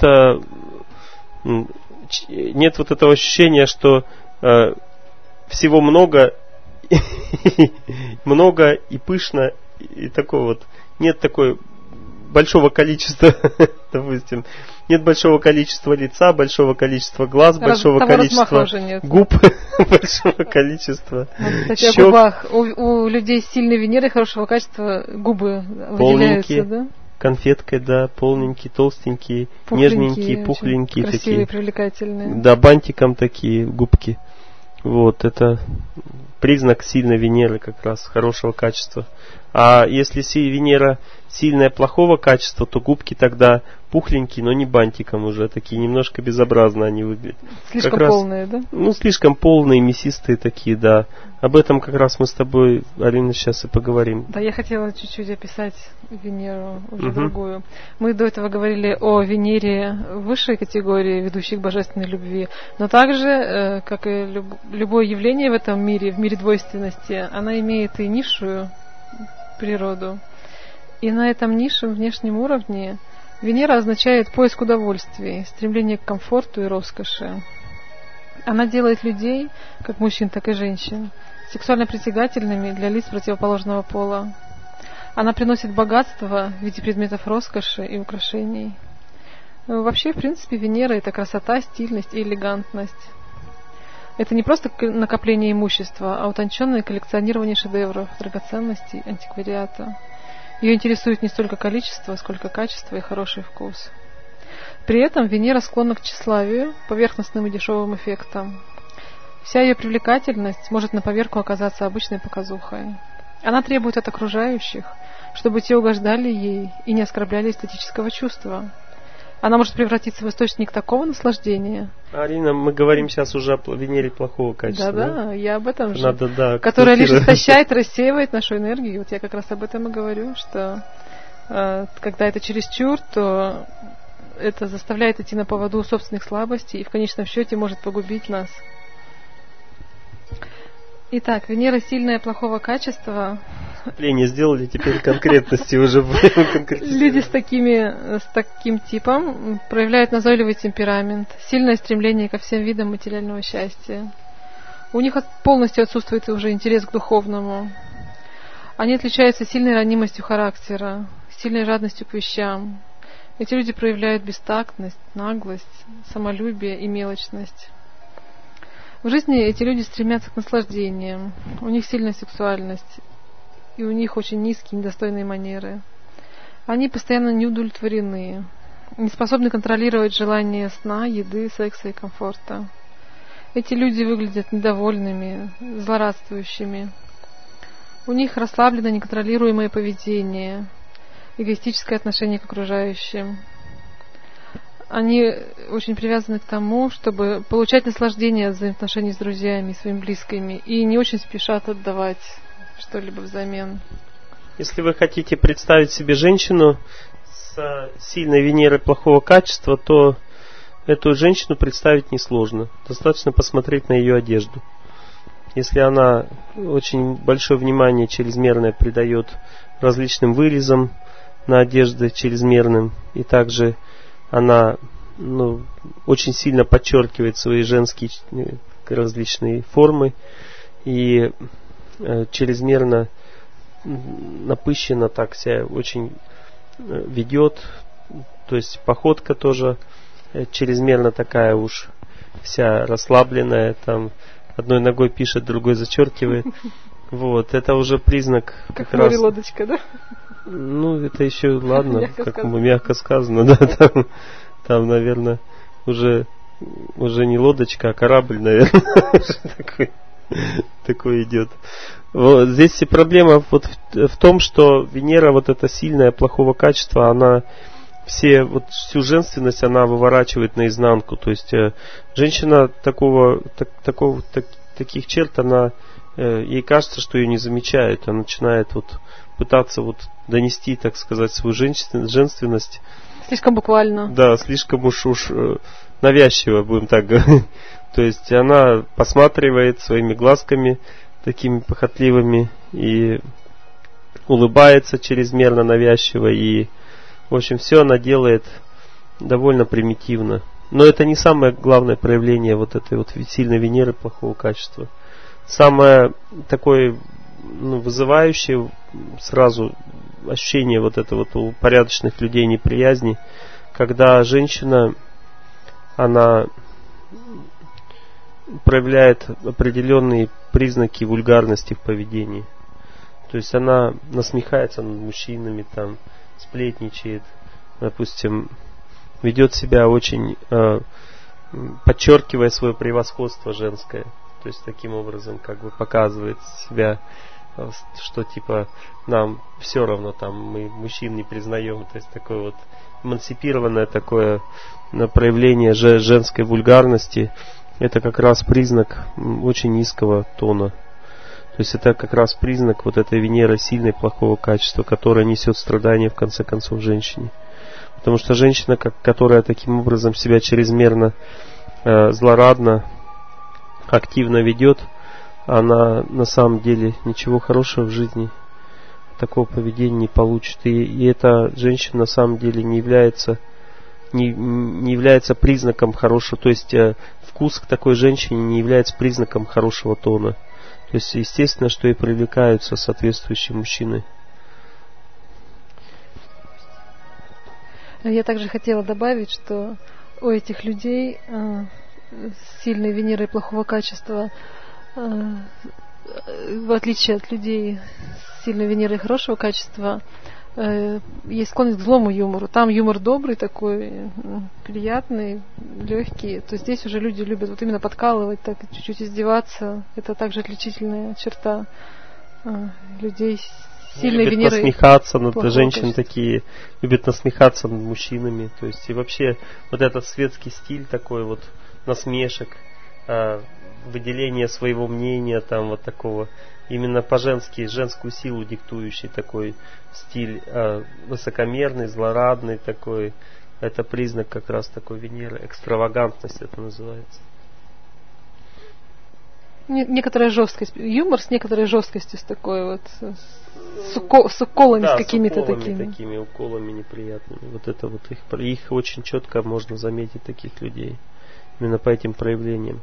нет вот этого ощущения, что всего много, много и пышно, и такого вот, нет такой большого количества, допустим, нет большого количества лица, большого количества глаз, Раз, большого количества губ, большого количества вот, кстати, щек. О губах. У, у людей с сильной Венерой хорошего качества губы выделяются, да? Конфеткой, да, полненькие, толстенькие, пухленькие, нежненькие, пухленькие красивые, такие. Привлекательные. Да, бантиком такие губки. Вот, это признак сильной Венеры как раз, хорошего качества. А если Венера сильная плохого качества, то губки тогда пухленькие, но не бантиком уже, такие немножко безобразно они выглядят. Слишком как раз, полные, да? Ну, слишком полные, мясистые такие, да. Об этом как раз мы с тобой, Алина, сейчас и поговорим. Да, я хотела чуть-чуть описать Венеру, уже угу. другую. Мы до этого говорили о Венере высшей категории, ведущей к божественной любви. Но также, как и люб, любое явление в этом мире, в мире двойственности, она имеет и низшую природу. И на этом низшем внешнем уровне Венера означает поиск удовольствий, стремление к комфорту и роскоши. Она делает людей, как мужчин, так и женщин, сексуально притягательными для лиц противоположного пола. Она приносит богатство в виде предметов роскоши и украшений. Вообще, в принципе, Венера — это красота, стильность и элегантность. Это не просто накопление имущества, а утонченное коллекционирование шедевров, драгоценностей, антиквариата. Ее интересует не столько количество, сколько качество и хороший вкус. При этом Венера склонна к тщеславию, поверхностным и дешевым эффектам. Вся ее привлекательность может на поверку оказаться обычной показухой. Она требует от окружающих, чтобы те угождали ей и не оскорбляли эстетического чувства. Она может превратиться в источник такого наслаждения. Арина, мы говорим сейчас уже о Венере плохого качества. Да, да, я об этом же. Надо, да, которая лишь истощает, рассеивает нашу энергию. Вот я как раз об этом и говорю, что э, когда это чересчур, то это заставляет идти на поводу собственных слабостей и в конечном счете может погубить нас. Итак, Венера сильная плохого качества. Вступление сделали, теперь конкретности уже конкретизировали. Люди с, такими, с таким типом проявляют назойливый темперамент, сильное стремление ко всем видам материального счастья. У них полностью отсутствует уже интерес к духовному. Они отличаются сильной ранимостью характера, сильной жадностью к вещам. Эти люди проявляют бестактность, наглость, самолюбие и мелочность. В жизни эти люди стремятся к наслаждениям. У них сильная сексуальность, и у них очень низкие, недостойные манеры. Они постоянно неудовлетворены, не способны контролировать желания сна, еды, секса и комфорта. Эти люди выглядят недовольными, злорадствующими. У них расслаблено неконтролируемое поведение, эгоистическое отношение к окружающим. Они очень привязаны к тому, чтобы получать наслаждение от взаимоотношений с друзьями, своими близкими, и не очень спешат отдавать что-либо взамен. Если вы хотите представить себе женщину с сильной Венерой плохого качества, то эту женщину представить несложно. Достаточно посмотреть на ее одежду. Если она очень большое внимание чрезмерное придает различным вырезам на одежде чрезмерным. И также она ну, очень сильно подчеркивает свои женские различные формы и э, чрезмерно напыщенно так себя очень ведет. То есть походка тоже чрезмерно такая уж вся расслабленная, там одной ногой пишет, другой зачеркивает. Вот, это уже признак как, как раз... лодочка, да? Ну, это еще ладно, мягко как сказано. мягко сказано, да, там, там, наверное, уже, уже не лодочка, а корабль, наверное, такой, такой идет. Вот, здесь и проблема вот в, в том, что Венера, вот эта сильная, плохого качества, она все, вот всю женственность она выворачивает наизнанку. То есть э, женщина такого, так, такого, так, таких черт, она, э, ей кажется, что ее не замечают. Она начинает вот пытаться вот донести, так сказать, свою женственность, женственность. Слишком буквально. Да, слишком уж, уж э, навязчиво, будем так говорить. То есть она посматривает своими глазками такими похотливыми и улыбается чрезмерно навязчиво, и в общем все она делает довольно примитивно. Но это не самое главное проявление вот этой вот сильной Венеры плохого качества. Самое такое ну, вызывающее сразу ощущение вот это вот у порядочных людей неприязни, когда женщина она проявляет определенные признаки вульгарности в поведении. То есть она насмехается над мужчинами, там, сплетничает, допустим, ведет себя очень, э, подчеркивая свое превосходство женское. То есть таким образом как бы показывает себя, э, что типа нам все равно, там, мы мужчин не признаем. То есть такое вот эмансипированное такое проявление женской вульгарности. Это как раз признак очень низкого тона. То есть это как раз признак вот этой Венеры сильной плохого качества, которая несет страдания в конце концов женщине. Потому что женщина, которая таким образом себя чрезмерно э, злорадно, активно ведет, она на самом деле ничего хорошего в жизни такого поведения не получит. И, и эта женщина на самом деле не является не, не является признаком хорошего, то есть э, вкус к такой женщине не является признаком хорошего тона. То есть естественно, что и привлекаются соответствующие мужчины. Я также хотела добавить, что у этих людей э, с сильной Венерой плохого качества, э, в отличие от людей с сильной Венерой хорошего качества, э, есть склонность к злому юмору. Там юмор добрый такой, приятный, легкий. То есть здесь уже люди любят вот именно подкалывать, так чуть-чуть издеваться. Это также отличительная черта э, людей с сильной любят Венерой. Насмехаться над женщин качества. такие, любят насмехаться над мужчинами. То есть и вообще вот этот светский стиль такой вот насмешек, э, выделение своего мнения, там вот такого именно по-женски, женскую силу диктующий такой стиль, э, высокомерный, злорадный такой. Это признак как раз такой Венеры, экстравагантность это называется. Некоторая жесткость, юмор с некоторой жесткостью, с такой вот, с, уко, с уколами, да, с какими-то с уколами такими. такими уколами неприятными. Вот это вот их, их очень четко можно заметить, таких людей. Именно по этим проявлениям.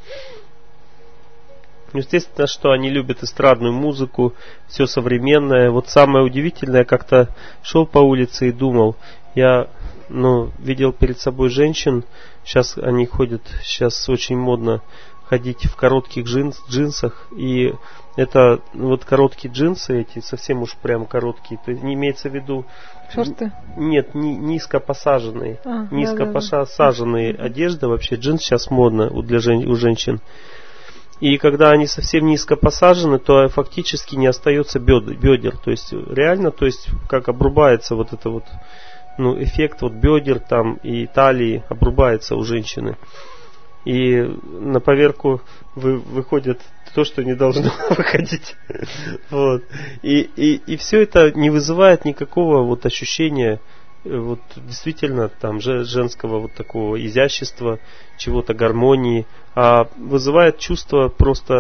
Естественно, что они любят эстрадную музыку, все современное. Вот самое удивительное, я как-то шел по улице и думал, я ну, видел перед собой женщин, сейчас они ходят, сейчас очень модно ходить в коротких джинс, джинсах, и это вот короткие джинсы эти, совсем уж прям короткие, то есть не имеется в виду... Шорты? Нет, ни, низко посаженные, а, низко да, да, посаженные да. одежда, вообще джинс сейчас модно для жен, у женщин. И когда они совсем низко посажены, то фактически не остается бедер, бедер. То есть реально, то есть как обрубается вот это вот, ну, эффект вот бедер там и талии обрубается у женщины. И на поверку вы, выходит то, что не должно выходить. Вот. И, и, и все это не вызывает никакого вот ощущения вот действительно там женского вот такого изящества, чего-то гармонии, а вызывает чувство просто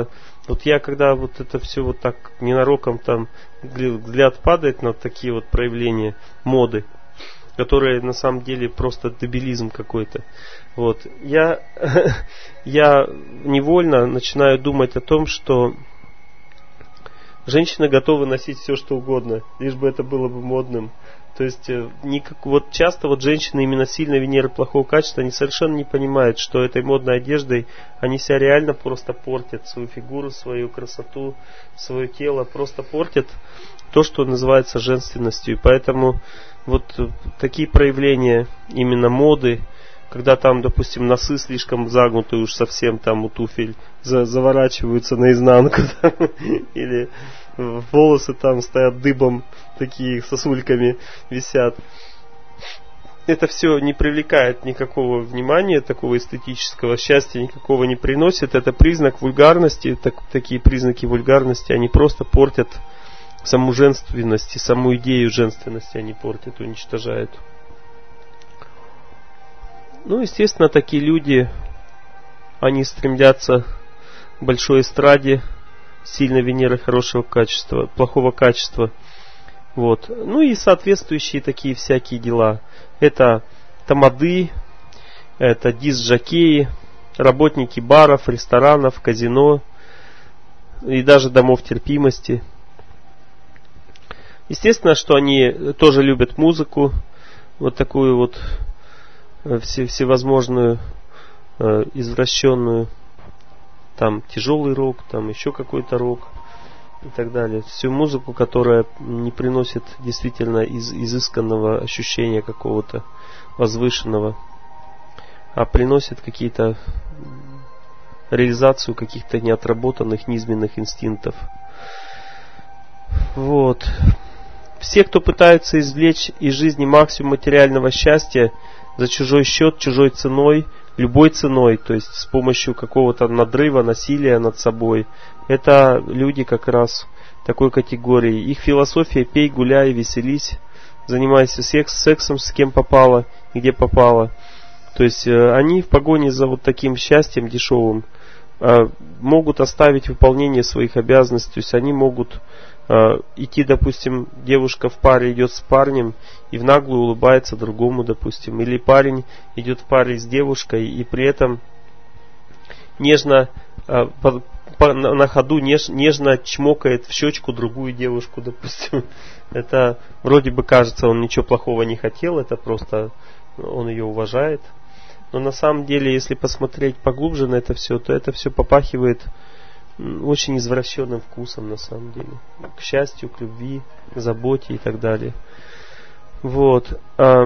Вот я, когда вот это все вот так ненароком там взгляд падает на такие вот проявления моды, которые на самом деле просто дебилизм какой-то. Вот. Я, я невольно начинаю думать о том, что женщины готовы носить все, что угодно, лишь бы это было бы модным. То есть, никак, вот часто вот женщины именно сильно Венеры плохого качества, они совершенно не понимают, что этой модной одеждой они себя реально просто портят, свою фигуру, свою красоту, свое тело, просто портят то, что называется женственностью. И поэтому вот такие проявления именно моды, когда там, допустим, носы слишком загнутые уж совсем там у туфель за, заворачиваются наизнанку, там, или волосы там стоят дыбом, такие сосульками висят. Это все не привлекает никакого внимания, такого эстетического счастья никакого не приносит. Это признак вульгарности, так, такие признаки вульгарности, они просто портят саму женственность и саму идею женственности они портят, уничтожают. Ну, естественно, такие люди, они стремятся к большой эстраде, сильной Венеры хорошего качества, плохого качества. Вот. Ну и соответствующие такие всякие дела. Это тамады, это диск-жокеи, работники баров, ресторанов, казино и даже домов терпимости. Естественно, что они тоже любят музыку, вот такую вот все, всевозможную э, извращенную, там тяжелый рок, там еще какой-то рок и так далее. Всю музыку, которая не приносит действительно из, изысканного ощущения какого-то возвышенного, а приносит какие-то реализацию каких-то неотработанных низменных инстинктов. Вот. Все, кто пытается извлечь из жизни максимум материального счастья за чужой счет, чужой ценой, любой ценой, то есть с помощью какого-то надрыва, насилия над собой, это люди как раз такой категории. Их философия: пей, гуляй, веселись, занимайся секс, сексом с кем попало, где попало. То есть они в погоне за вот таким счастьем дешевым могут оставить выполнение своих обязанностей. То есть они могут идти, допустим, девушка в паре идет с парнем и в наглую улыбается другому, допустим. Или парень идет в паре с девушкой и при этом нежно по, по, на ходу неж, нежно чмокает в щечку другую девушку, допустим. Это вроде бы кажется, он ничего плохого не хотел, это просто он ее уважает. Но на самом деле, если посмотреть поглубже на это все, то это все попахивает очень извращенным вкусом на самом деле. К счастью, к любви, к заботе и так далее. Вот. А,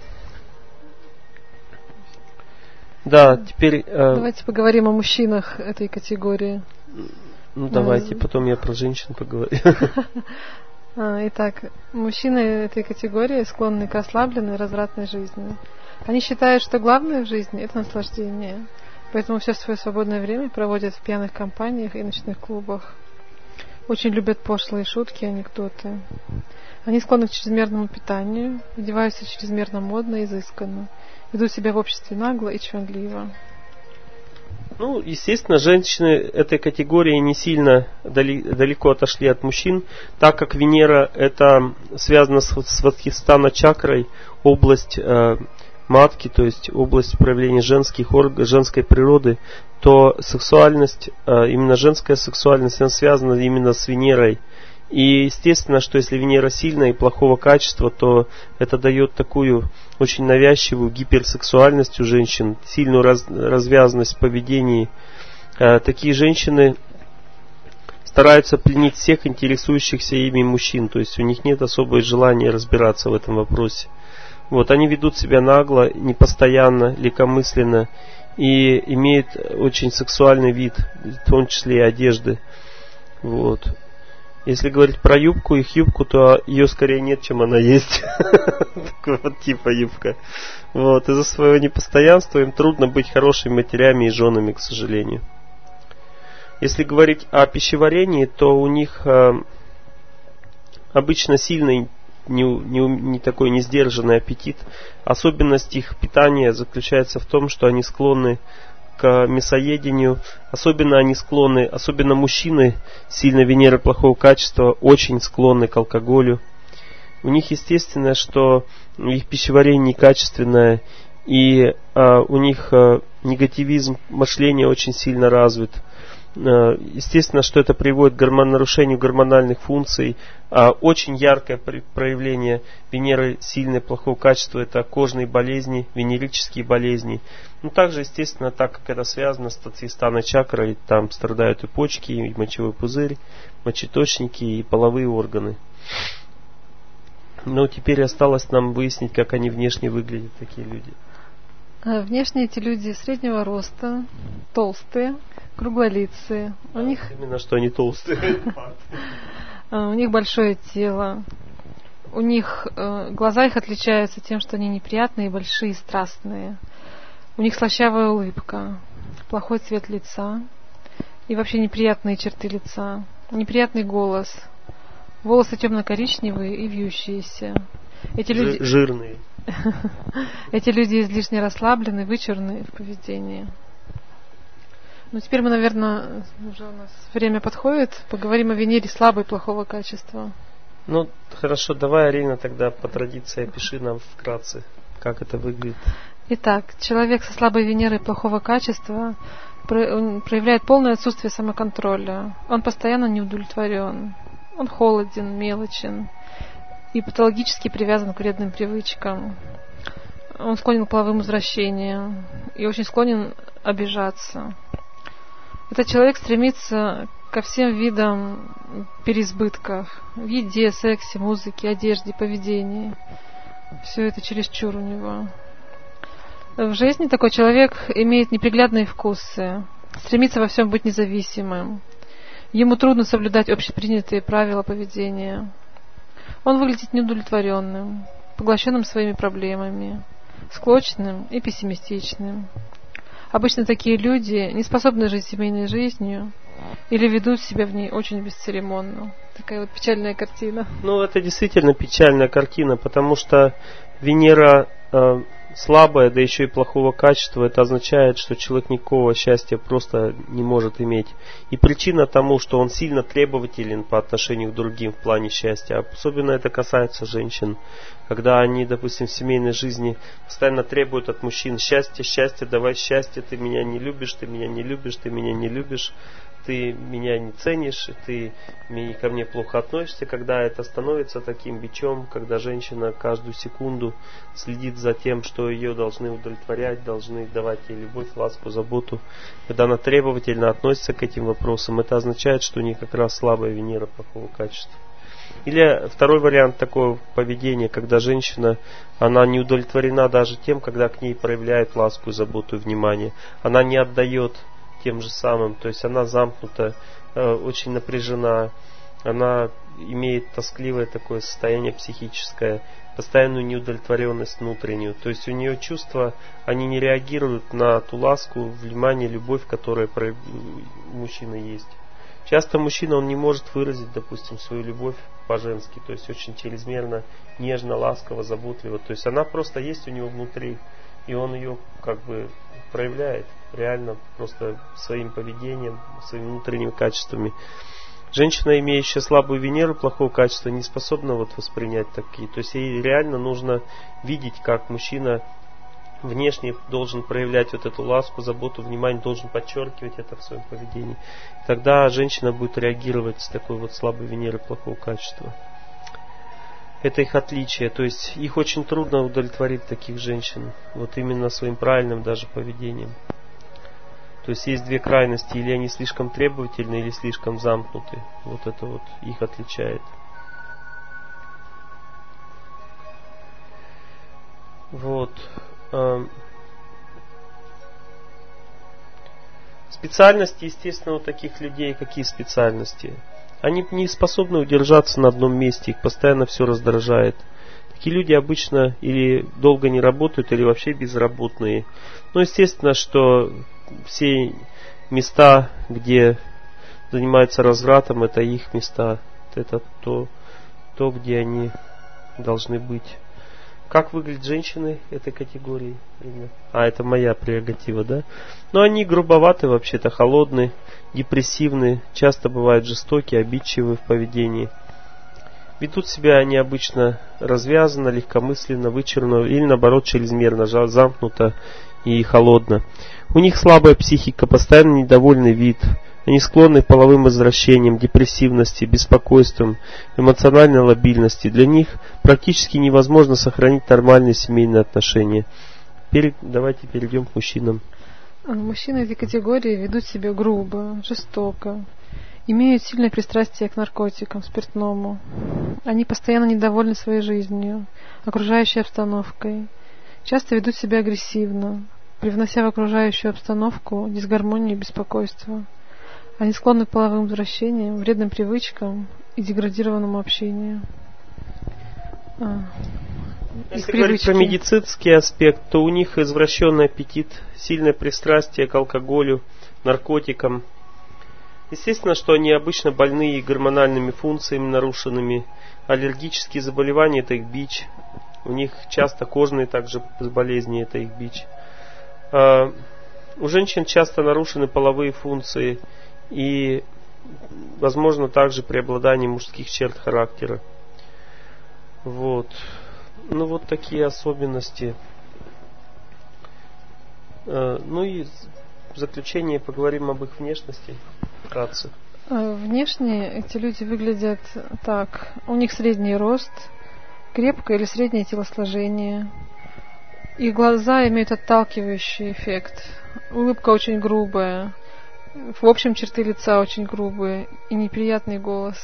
да, теперь... А, давайте поговорим о мужчинах этой категории. Ну, давайте, потом я про женщин поговорю. Итак, мужчины этой категории склонны к расслабленной, развратной жизни. Они считают, что главное в жизни – это наслаждение. Поэтому все свое свободное время проводят в пьяных компаниях и ночных клубах. Очень любят пошлые шутки, анекдоты. Они склонны к чрезмерному питанию, одеваются чрезмерно модно и изысканно, ведут себя в обществе нагло и чванливо. Ну, естественно, женщины этой категории не сильно дали, далеко отошли от мужчин, так как Венера это связано с Свадхистхана чакрой, область э, матки, то есть область проявления женских органов, женской природы, то сексуальность, именно женская сексуальность, она связана именно с Венерой. И естественно, что если Венера сильная и плохого качества, то это дает такую очень навязчивую гиперсексуальность у женщин, сильную раз, развязанность в поведении. Такие женщины стараются пленить всех интересующихся ими мужчин, то есть у них нет особого желания разбираться в этом вопросе. Вот, они ведут себя нагло, непостоянно, легкомысленно и имеют очень сексуальный вид, в том числе и одежды. Вот. Если говорить про юбку, их юбку, то ее скорее нет, чем она есть. Такого вот типа юбка. Вот. Из-за своего непостоянства им трудно быть хорошими матерями и женами, к сожалению. Если говорить о пищеварении, то у них э, обычно сильный Не, не, не такой несдержанный аппетит. Особенность их питания заключается в том, что они склонны к мясоедению. Особенно они склонны, особенно мужчины, сильно Венеры плохого качества, очень склонны к алкоголю. У них естественно, что их пищеварение некачественное, и а, у них а, негативизм мышления очень сильно развит. А, естественно, что это приводит к гормон, нарушению гормональных функций. А, очень яркое проявление Венеры сильной плохого качества — это кожные болезни, венерические болезни. Ну, также, естественно, так как это связано с тацьястаной чакрой, там страдают и почки, и мочевой пузырь, мочеточники, и половые органы. Но теперь осталось нам выяснить, как они внешне выглядят, такие люди. Внешне эти люди среднего роста, толстые, круглолицые. У да, них именно что они толстые. У них большое тело. У них глаза их отличаются тем, что они неприятные, большие, страстные. У них слащавая улыбка, плохой цвет лица и вообще неприятные черты лица, неприятный голос, волосы темно-коричневые и вьющиеся. Эти люди... Жирные. Эти люди излишне расслаблены, вычурны в поведении. Ну, теперь мы, наверное, уже у нас время подходит, поговорим о Венере слабой, плохого качества. Ну, хорошо, давай, Арина, тогда по традиции опиши нам вкратце, как это выглядит. Итак, человек со слабой Венерой плохого качества проявляет полное отсутствие самоконтроля. Он постоянно неудовлетворен. Он холоден, мелочен и патологически привязан к вредным привычкам. Он склонен к половым извращениям и очень склонен обижаться. Этот человек стремится ко всем видам переизбытков в еде, сексе, музыке, одежде, поведении. Все это чересчур у него. В жизни такой человек имеет неприглядные вкусы, стремится во всем быть независимым. Ему трудно соблюдать общепринятые правила поведения. Он выглядит неудовлетворенным, поглощенным своими проблемами, склочным и пессимистичным. Обычно такие люди не способны жить семейной жизнью или ведут себя в ней очень бесцеремонно. Такая вот печальная картина. Ну, это действительно печальная картина, потому что Венера э, слабая, да еще и плохого качества. Это означает, что человек никакого счастья просто не может иметь. И причина тому, что он сильно требователен по отношению к другим в плане счастья. Особенно это касается женщин. Когда они, допустим, в семейной жизни постоянно требуют от мужчин счастья, счастья, давай счастье, ты меня не любишь, ты меня не любишь, ты меня не любишь, ты меня не ценишь, ты ко мне плохо относишься. Когда это становится таким бичом, когда женщина каждую секунду следит за тем, что ее должны удовлетворять, должны давать ей любовь, ласку, заботу, когда она требовательно относится к этим вопросам, это означает, что у нее как раз слабая Венера плохого качества. Или второй вариант такого поведения, когда женщина, она не удовлетворена даже тем, когда к ней проявляют ласку, заботу и внимание. Она не отдает тем же самым, то есть она замкнута, очень напряжена, она имеет тоскливое такое состояние психическое, постоянную неудовлетворенность внутреннюю. То есть у нее чувства, они не реагируют на ту ласку, внимание, любовь, которая у мужчины есть. Часто мужчина, он не может выразить, допустим, свою любовь по-женски, то есть очень чрезмерно, нежно, ласково, заботливо. То есть она просто есть у него внутри, и он ее как бы проявляет реально просто своим поведением, своими внутренними качествами. Женщина, имеющая слабую Венеру плохого качества, не способна вот воспринять такие. То есть ей реально нужно видеть, как мужчина внешне должен проявлять вот эту ласку, заботу, внимание, должен подчеркивать это в своем поведении. Тогда женщина будет реагировать с такой вот слабой Венерой плохого качества. Это их отличие. То есть их очень трудно удовлетворить, таких женщин, вот именно своим правильным даже поведением. То есть есть две крайности, или они слишком требовательны, или слишком замкнуты. Вот это вот их отличает. Вот. Специальности, естественно, у таких людей какие специальности? Они не способны удержаться на одном месте, их постоянно все раздражает. Такие люди обычно или долго не работают, или вообще безработные. Но естественно, что все места, где занимаются развратом, это их места. Это то, то где они должны быть. Как выглядят женщины этой категории? А, это моя прерогатива, да? Но они грубоваты вообще-то, холодные, депрессивные, часто бывают жестокие, обидчивые в поведении. Ведут себя они обычно развязанно, легкомысленно, вычурно или наоборот чрезмерно, замкнуто и холодно. У них слабая психика, постоянно недовольный вид. Они склонны к половым извращениям, депрессивности, беспокойствам, эмоциональной лобильности. Для них практически невозможно сохранить нормальные семейные отношения. Теперь давайте перейдем к мужчинам. Мужчины этой категории ведут себя грубо, жестоко, имеют сильное пристрастие к наркотикам, спиртному. Они постоянно недовольны своей жизнью, окружающей обстановкой. Часто ведут себя агрессивно, привнося в окружающую обстановку дисгармонию и беспокойство. Они склонны к половым извращениям, вредным привычкам и деградированному общению. А, Если говорить про медицинский аспект, то у них извращенный аппетит, сильное пристрастие к алкоголю, наркотикам. Естественно, что они обычно больны гормональными функциями нарушенными, аллергические заболевания – это их бич. У них часто кожные также болезни – это их бич. А, у женщин часто нарушены половые функции и, возможно, также преобладание мужских черт характера. Вот. Ну, вот такие особенности. Ну и в заключение поговорим об их внешности. Вкратце. Внешне эти люди выглядят так. У них средний рост, крепкое или среднее телосложение. Их глаза имеют отталкивающий эффект. Улыбка очень грубая. В общем, черты лица очень грубые и неприятный голос.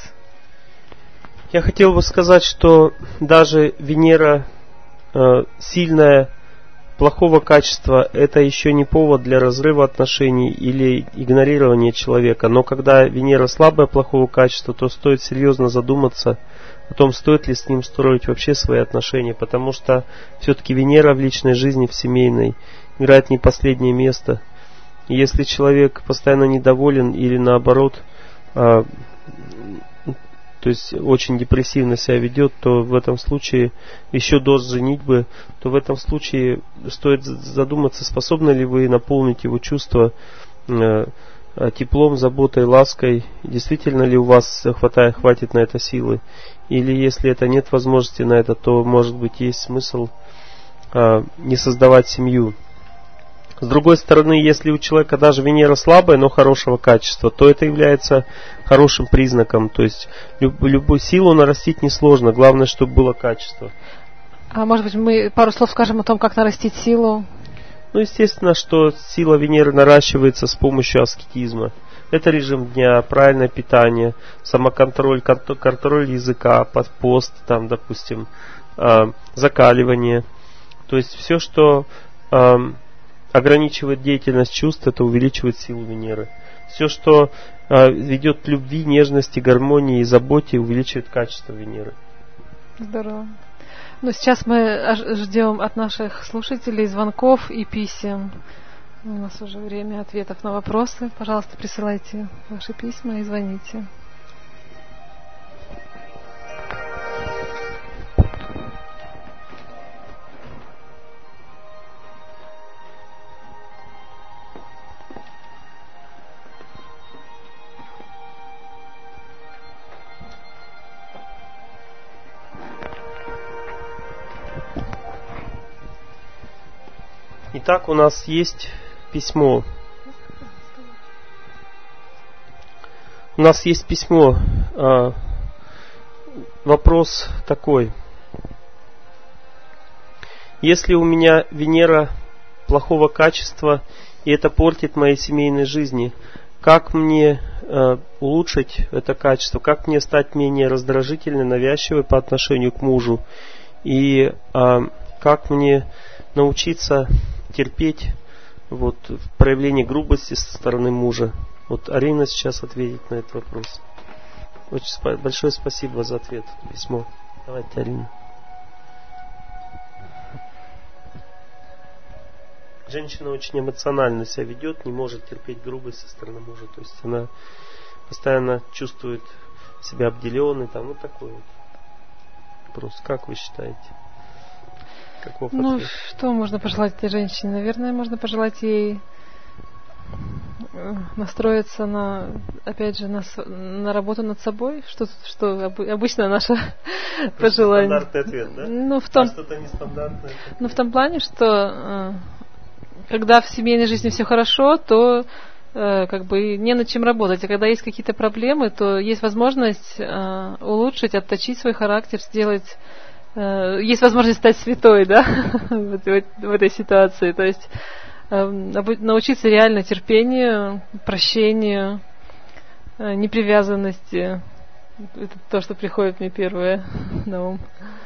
Я хотел бы сказать, что даже Венера э, сильная, плохого качества, это еще не повод для разрыва отношений или игнорирования человека. Но когда Венера слабая, плохого качества, то стоит серьезно задуматься о том, стоит ли с ним строить вообще свои отношения. Потому что все-таки Венера в личной жизни, в семейной, играет не последнее место. И если человек постоянно недоволен или наоборот, э, то есть очень депрессивно себя ведет, то в этом случае, еще до женитьбы, то в этом случае стоит задуматься, способны ли вы наполнить его чувства э, теплом, заботой, лаской, действительно ли у вас хватает, хватит на это силы. Или если это нет возможности на это, то может быть есть смысл э, не создавать семью. С другой стороны, если у человека даже Венера слабая, но хорошего качества, то это является хорошим признаком. То есть люб, любую силу нарастить несложно, главное, чтобы было качество. А может быть, мы пару слов скажем о том, как нарастить силу? Ну, естественно, что сила Венеры наращивается с помощью аскетизма. Это режим дня, правильное питание, самоконтроль, контроль языка, пост, там, допустим, закаливание. То есть все, что ограничивает деятельность чувств, это увеличивает силу Венеры. Все, что э, ведет к любви, нежности, гармонии и заботе, увеличивает качество Венеры. Здорово. Ну, сейчас мы ждем от наших слушателей звонков и писем. У нас уже время ответов на вопросы. Пожалуйста, присылайте ваши письма и звоните. Итак, у нас есть письмо. У нас есть письмо. А, вопрос такой. Если у меня Венера плохого качества, и это портит моей семейной жизни, как мне а, улучшить это качество? Как мне стать менее раздражительной, навязчивой по отношению к мужу? И а, как мне научиться терпеть вот, проявление грубости со стороны мужа? Вот Арина сейчас ответит на этот вопрос. Очень спа- большое спасибо за ответ, письмо. Давайте, Арина. Женщина очень эмоционально себя ведет, не может терпеть грубость со стороны мужа. То есть она постоянно чувствует себя обделенной. Там, вот такой вот вопрос. Как вы считаете? Каков ну, ответ? Что можно пожелать этой женщине? Наверное, можно пожелать ей настроиться на, опять же, на, на работу над собой, что, что обычно наше пожелание. Стандартный ответ, да? Ну, в том, а что-то нестандартное? Ну, в том плане, что когда в семейной жизни все хорошо, то как бы не над чем работать. А когда есть какие-то проблемы, то есть возможность улучшить, отточить свой характер, сделать... Есть возможность стать святой, да, в, в, в этой ситуации. То есть научиться реально терпению, прощению, непривязанности. Это то, что приходит мне первое на ум.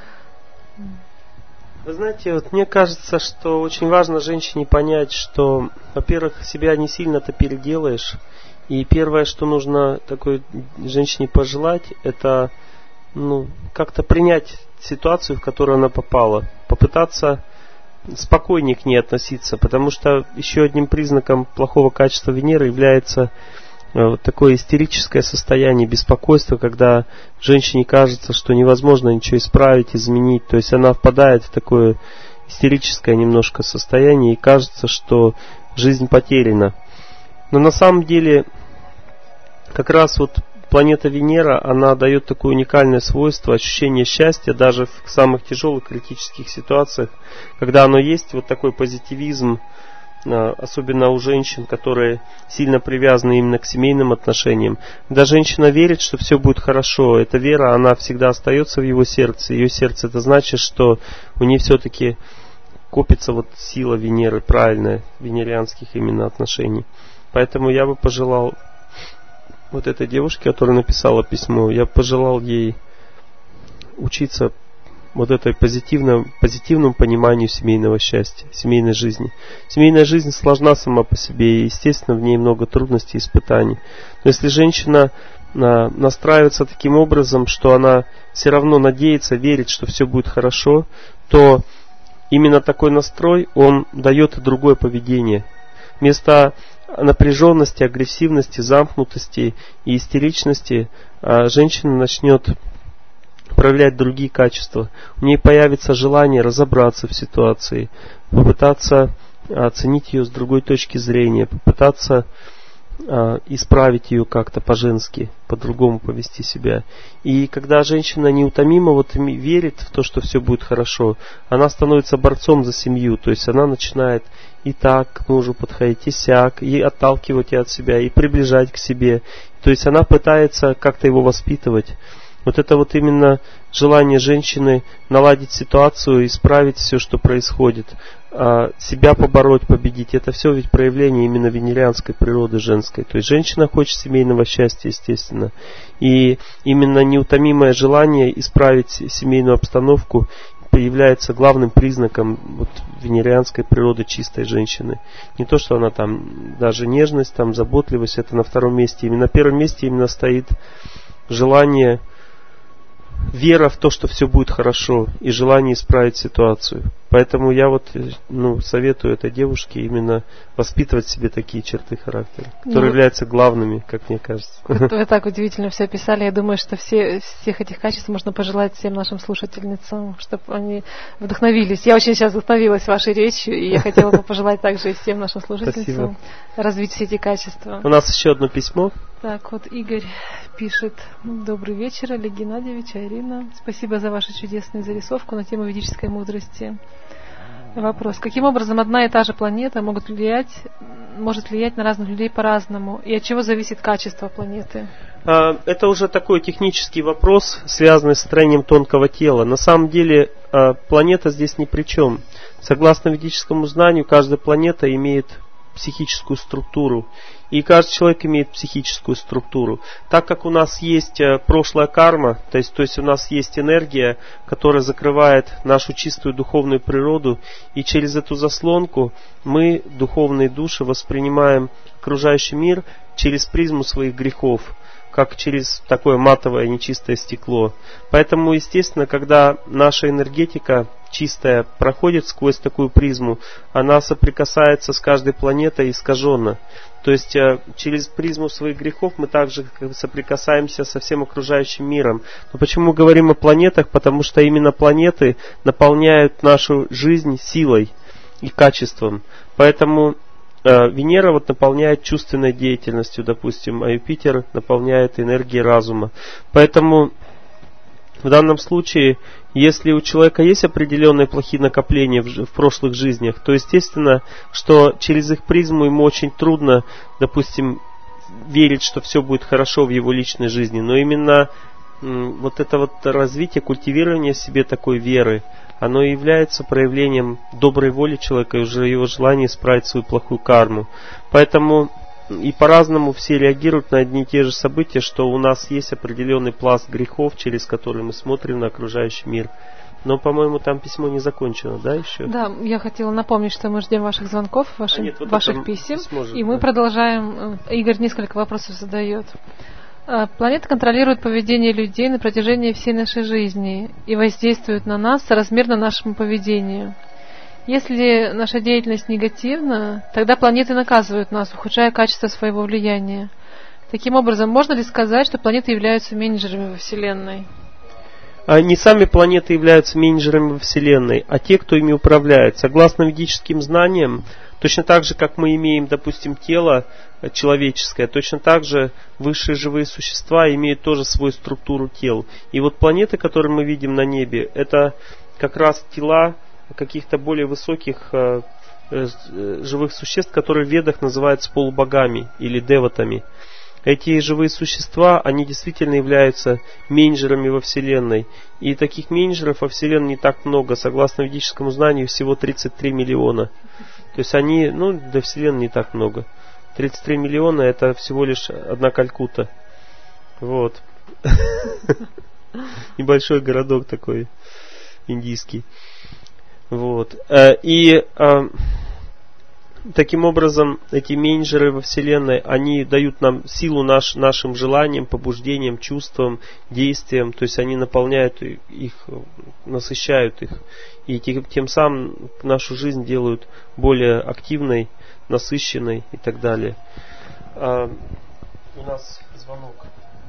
Вы знаете, вот мне кажется, что очень важно женщине понять, что, во-первых, себя не сильно-то переделаешь. И первое, что нужно такой женщине пожелать, это ну, как-то принять ситуацию, в которую она попала. Попытаться спокойнее к ней относиться, потому что еще одним признаком плохого качества Венеры является вот такое истерическое состояние беспокойства, когда женщине кажется, что невозможно ничего исправить, изменить. То есть она впадает в такое истерическое немножко состояние и кажется, что жизнь потеряна. Но на самом деле как раз вот планета Венера, она дает такое уникальное свойство, ощущение счастья даже в самых тяжелых критических ситуациях, когда оно есть, вот такой позитивизм, особенно у женщин, которые сильно привязаны именно к семейным отношениям. Когда женщина верит, что все будет хорошо, эта вера, она всегда остается в его сердце. Ее сердце, это значит, что у нее все-таки копится вот сила Венеры, правильная, венерианских именно отношений. Поэтому я бы пожелал вот этой девушке, которая написала письмо, я пожелал ей учиться вот этой позитивном, позитивному пониманию семейного счастья, семейной жизни. Семейная жизнь сложна сама по себе, и, естественно, в ней много трудностей и испытаний. Но если женщина на, настраивается таким образом, что она все равно надеется, верит, что все будет хорошо, то именно такой настрой, он дает и другое поведение. Вместо напряженности, агрессивности, замкнутости и истеричности женщина начнет проявлять другие качества. У нее появится желание разобраться в ситуации, попытаться оценить ее с другой точки зрения, попытаться а, исправить ее как-то по-женски, по-другому повести себя. И когда женщина неутомимо вот верит в то, что все будет хорошо, она становится борцом за семью, то есть она начинает и так к мужу подходить, и сяк, и отталкивать от себя, и приближать к себе. То есть она пытается как-то его воспитывать. Вот это вот именно желание женщины наладить ситуацию, исправить все, что происходит, себя побороть, победить. Это все ведь проявление именно венерианской природы женской. То есть женщина хочет семейного счастья, естественно. И именно неутомимое желание исправить семейную обстановку является главным признаком вот, венерианской природы чистой женщины. Не то, что она там, даже нежность, там, заботливость, это на втором месте. Именно на первом месте именно стоит желание, вера в то, что все будет хорошо, и желание исправить ситуацию. Поэтому я вот ну, советую этой девушке именно воспитывать в себе такие черты характера, которые ну, являются главными, как мне кажется. Вот вы так удивительно все описали. Я думаю, что все, всех этих качеств можно пожелать всем нашим слушательницам, чтобы они вдохновились. Я очень сейчас вдохновилась вашей речью, и я хотела бы пожелать также и всем нашим слушательницам развить все эти качества. У нас еще одно письмо. Так, вот Игорь пишет: добрый вечер, Олег Геннадьевич, Ирина. Спасибо за вашу чудесную зарисовку на тему ведической мудрости. Вопрос. Каким образом одна и та же планета может влиять, может влиять на разных людей по-разному? И от чего зависит качество планеты? Это уже такой технический вопрос, связанный с строением тонкого тела. На самом деле планета здесь ни при чем. Согласно ведическому знанию, каждая планета имеет психическую структуру. И каждый человек имеет психическую структуру. Так как у нас есть прошлая карма, то есть, то есть у нас есть энергия, которая закрывает нашу чистую духовную природу, и через эту заслонку мы, духовные души, воспринимаем окружающий мир через призму своих грехов, как через такое матовое нечистое стекло. Поэтому, естественно, когда наша энергетика чистая проходит сквозь такую призму, она соприкасается с каждой планетой искаженно. То есть через призму своих грехов мы также соприкасаемся со всем окружающим миром. Но почему говорим о планетах? Потому что именно планеты наполняют нашу жизнь силой и качеством. Поэтому Венера вот наполняет чувственной деятельностью, допустим, а Юпитер наполняет энергией разума. Поэтому в данном случае, если у человека есть определенные плохие накопления в, в прошлых жизнях, то естественно, что через их призму ему очень трудно, допустим, верить, что все будет хорошо в его личной жизни. Но именно м, вот это вот развитие, культивирование в себе такой веры, оно и является проявлением доброй воли человека и уже его желания исправить свою плохую карму. Поэтому и по-разному все реагируют на одни и те же события, что у нас есть определенный пласт грехов, через который мы смотрим на окружающий мир. Но, по-моему, там письмо не закончено, да, еще? Да, я хотела напомнить, что мы ждем ваших звонков, ваших, а нет, вот ваших писем, же, и мы да. продолжаем. Игорь несколько вопросов задает. Планета контролирует поведение людей на протяжении всей нашей жизни и воздействует на нас соразмерно нашему поведению. Если наша деятельность негативна, тогда планеты наказывают нас, ухудшая качество своего влияния. Таким образом, можно ли сказать, что планеты являются менеджерами во Вселенной? Не сами планеты являются менеджерами во Вселенной, а те, кто ими управляет. Согласно ведическим знаниям, точно так же, как мы имеем, допустим, тело человеческое, точно так же высшие живые существа имеют тоже свою структуру тел. И вот планеты, которые мы видим на небе, это как раз тела каких-то более высоких э, э, живых существ, которые в ведах называются полубогами или деватами. Эти живые существа, они действительно являются менеджерами во Вселенной. И таких менеджеров во Вселенной не так много. Согласно ведическому знанию, всего тридцать три миллиона. То есть они, ну, для Вселенной не так много. тридцать три миллиона это всего лишь одна Калькутта. Вот. Небольшой городок такой индийский. Вот. И таким образом эти менеджеры во Вселенной, они дают нам силу наш, нашим желаниям, побуждениям, чувствам, действиям. То есть они наполняют их, насыщают их. И тем самым нашу жизнь делают более активной, насыщенной и так далее. А, у нас звонок.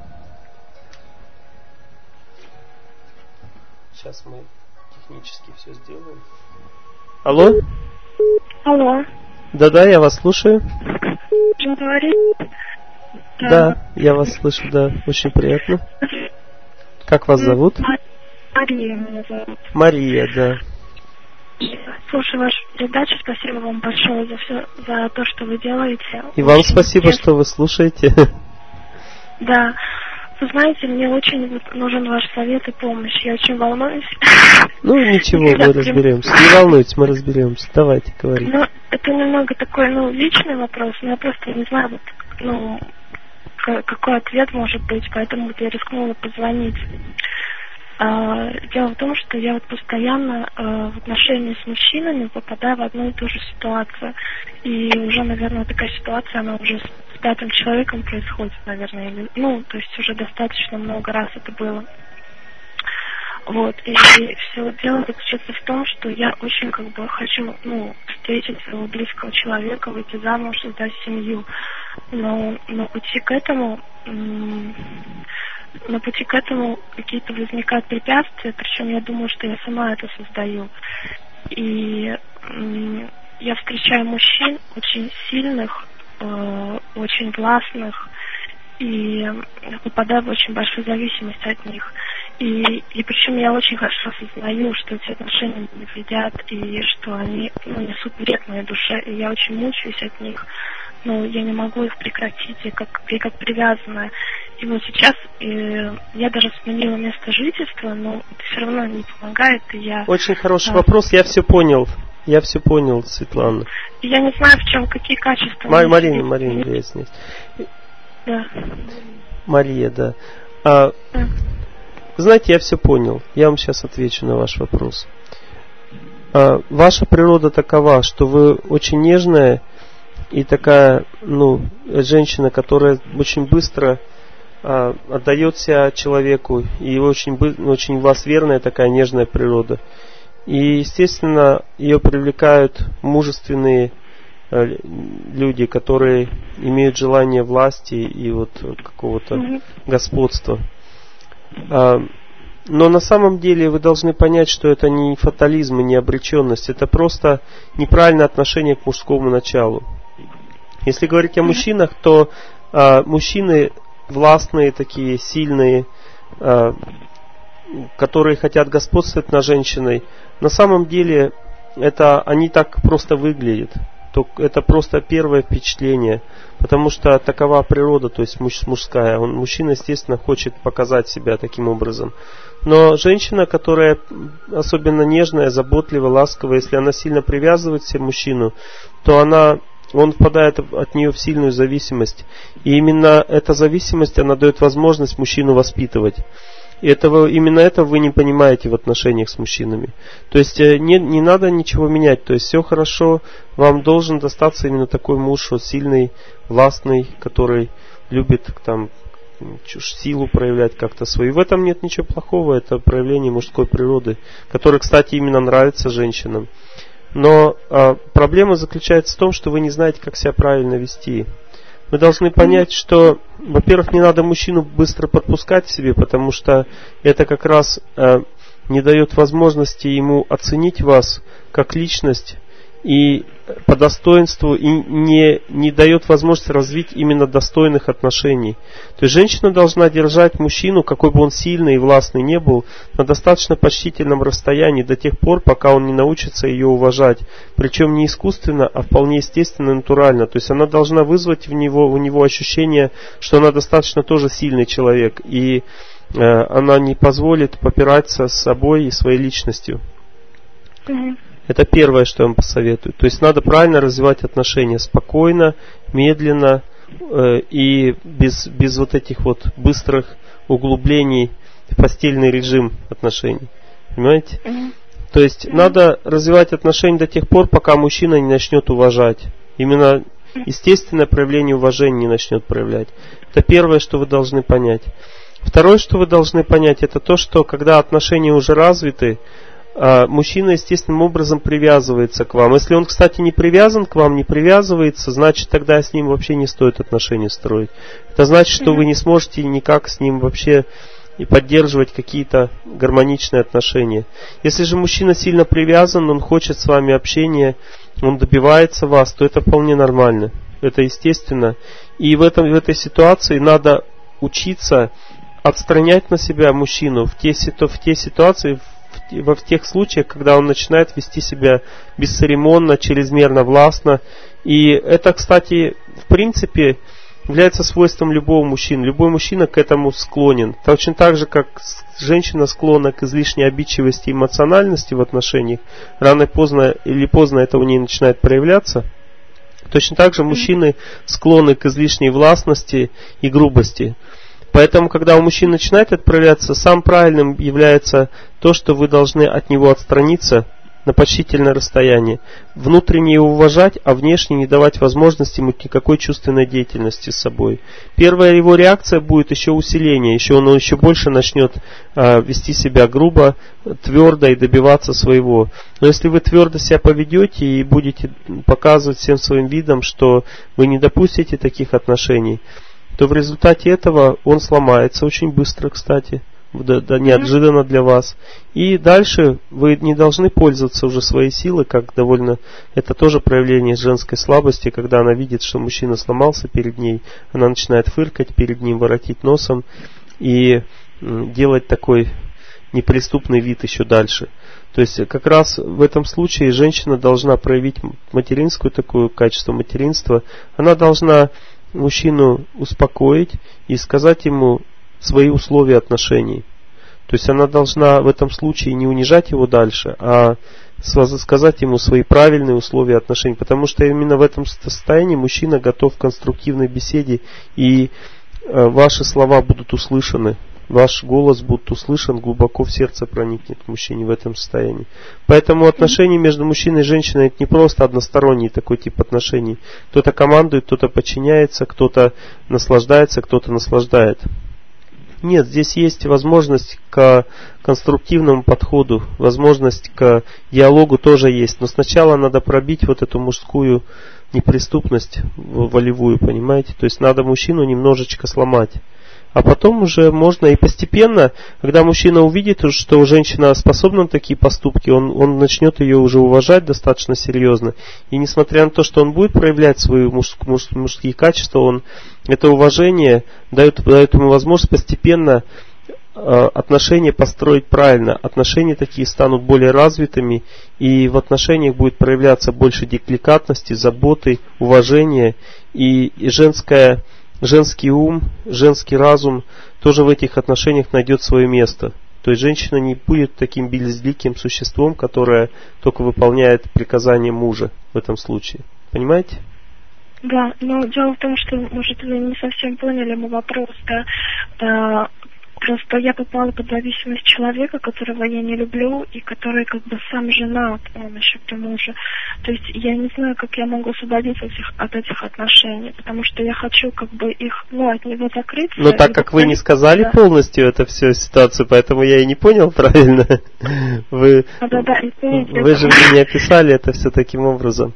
Сейчас мы технически все сделаем. Алло? Алло. Да-да, я вас слушаю. Можно говорить? Да. да, я вас слышу, да. Очень приятно. Как вас зовут? Мария меня зовут. Мария, да. Слушаю вашу передачу. Спасибо вам большое за все, за то, что вы делаете. И вам очень спасибо, интересно. Что вы слушаете. Да. Вы знаете, мне очень нужен ваш совет и помощь. Я очень волнуюсь. Ну, ничего, мы разберемся. Не волнуйтесь, мы разберемся. Давайте, говорите. Ну, это немного такой, ну, личный вопрос. Но я просто не знаю, вот, ну, какой ответ может быть. Поэтому вот я рискнула позвонить. Дело в том, что я вот постоянно в отношении с мужчинами попадаю в одну и ту же ситуацию. И уже, наверное, такая ситуация, она уже с пятым человеком происходит, наверное. Или, ну, то есть уже достаточно много раз это было. Вот. И все дело заключается в том, что я очень как бы хочу, ну, встретить своего близкого человека, выйти замуж, создать семью. Но на пути к этому... На пути к этому какие-то возникают препятствия, причем я думаю, что я сама это создаю. И м- я встречаю мужчин очень сильных, э- очень властных, и попадаю в очень большую зависимость от них. И, и причем я очень хорошо осознаю, что эти отношения не вредят, и что они, ну, несут вред моей душе, и я очень мучаюсь от них. Но я не могу их прекратить, я как, я как привязанная. И вот сейчас э, я даже сменила место жительства, но это все равно не помогает. И я, Очень хороший а, вопрос, я все понял. Я все понял, Светлана. Я не знаю, в чем, какие качества... Мар- Марина, Марина, выяснить. Да. Мария, да. А, да. Знаете, я все понял. Я вам сейчас отвечу на ваш вопрос. А, ваша природа такова, что вы очень нежная и такая, ну, женщина, которая очень быстро а, отдает себя человеку, и очень, очень у вас верная такая нежная природа. И, естественно, ее привлекают мужественные люди, которые имеют желание власти и вот какого-то mm-hmm. господства. Но на самом деле вы должны понять, что это не фатализм и не обреченность, это просто неправильное отношение к мужскому началу. Если говорить о мужчинах, то а, мужчины властные, такие сильные, а, которые хотят господствовать над женщиной, на самом деле это они так просто выглядят. Это просто первое впечатление, потому что такова природа, то есть мужская. Он, мужчина, естественно, хочет показать себя таким образом. Но женщина, которая особенно нежная, заботливая, ласковая, если она сильно привязывает к себе мужчину, то она, он впадает от нее в сильную зависимость. И именно эта зависимость, она дает возможность мужчину воспитывать. И этого, именно этого вы не понимаете в отношениях с мужчинами. То есть не, не надо ничего менять. То есть все хорошо, вам должен достаться именно такой муж, вот, сильный, властный, который любит там силу проявлять как-то свою. В этом нет ничего плохого, это проявление мужской природы, которое, кстати, именно нравится женщинам. Но а, проблема заключается в том, что вы не знаете, как себя правильно вести. Вы должны понять, что, во-первых, не надо мужчину быстро подпускать к себе, потому что это как раз э, не дает возможности ему оценить вас как личность и по достоинству, и не, не дает возможности развить именно достойных отношений. То есть женщина должна держать мужчину, какой бы он сильный и властный не был, на достаточно почтительном расстоянии до тех пор, пока он не научится ее уважать. Причем не искусственно, а вполне естественно и натурально. То есть она должна вызвать в него, у него ощущение, что она достаточно тоже сильный человек, и э, она не позволит попираться с собой и своей личностью. Это первое, что я вам посоветую. То есть надо правильно развивать отношения, спокойно, медленно э, и без, без вот этих вот быстрых углублений в постельный режим отношений. Понимаете? Mm-hmm. То есть mm-hmm. надо развивать отношения до тех пор, пока мужчина не начнет уважать. Именно естественное проявление уважения не начнет проявлять. Это первое, что вы должны понять. Второе, что вы должны понять, это то, что когда отношения уже развиты, мужчина естественным образом привязывается к вам. Если он, кстати, не привязан к вам, не привязывается, значит, тогда с ним вообще не стоит отношения строить. Это значит, что вы не сможете никак с ним вообще и поддерживать какие-то гармоничные отношения. Если же мужчина сильно привязан, он хочет с вами общения, он добивается вас, то это вполне нормально. Это естественно. И в, этом, в этой ситуации надо учиться отстранять на себя мужчину в те, в те ситуации, в тех случаях, когда он начинает вести себя бесцеремонно, чрезмерно властно. И это, кстати, в принципе, является свойством любого мужчины. Любой мужчина к этому склонен. Точно так же, как женщина склонна к излишней обидчивости и эмоциональности в отношениях, рано или поздно, или поздно это у нее начинает проявляться. Точно так же мужчины склонны к излишней властности и грубости. Поэтому, когда у мужчин начинает это проявляться, самым правильным является то, что вы должны от него отстраниться на почтительное расстояние. Внутренне его уважать, а внешне не давать возможности ему никакой чувственной деятельности с собой. Первая его реакция будет еще усиление, еще он еще больше начнет э, вести себя грубо, твердо и добиваться своего. Но если вы твердо себя поведете и будете показывать всем своим видом, что вы не допустите таких отношений, то в результате этого он сломается очень быстро, кстати, да, да, неожиданно для вас. И дальше вы не должны пользоваться уже своей силой, как довольно... Это тоже проявление женской слабости, когда она видит, что мужчина сломался перед ней, она начинает фыркать перед ним, воротить носом и делать такой неприступный вид еще дальше. То есть как раз в этом случае женщина должна проявить материнское такое качество материнства. Она должна мужчину успокоить и сказать ему свои условия отношений. То есть она должна в этом случае не унижать его дальше, а сказать ему свои правильные условия отношений. Потому что именно в этом состоянии мужчина готов к конструктивной беседе, и ваши слова будут услышаны. Ваш голос будет услышан, глубоко в сердце проникнет к мужчине в этом состоянии. Поэтому отношения между мужчиной и женщиной — это не просто односторонний такой тип отношений. Кто-то командует, кто-то подчиняется, кто-то наслаждается, кто-то наслаждает. Нет, здесь есть возможность к конструктивному подходу, возможность к диалогу тоже есть. Но сначала надо пробить вот эту мужскую неприступность волевую, понимаете? То есть надо мужчину немножечко сломать. А потом уже можно и постепенно, когда мужчина увидит, что женщина способна на такие поступки, он, он начнет ее уже уважать достаточно серьезно. И несмотря на то, что он будет проявлять свои муж, муж, мужские качества, он это уважение дает, дает ему возможность постепенно э, отношения построить правильно. Отношения такие станут более развитыми, и в отношениях будет проявляться больше декликатности, заботы, уважения, и, и женская... Женский ум, женский разум тоже в этих отношениях найдет свое место. То есть женщина не будет таким безликим существом, которое только выполняет приказания мужа в этом случае. Понимаете? Да, но дело в том, что, может, вы не совсем поняли мой вопрос, да. Просто я попала под зависимость человека, которого я не люблю, и который как бы сам женат, он еще к тому же. То есть я не знаю, как я могу освободиться от этих, от этих отношений, потому что я хочу как бы их, ну, от него закрыться. Но так как вы не сказали да. полностью это всю ситуацию, поэтому я и не понял правильно. Вы, а, да, да, извините, вы же мне не описали это все таким образом.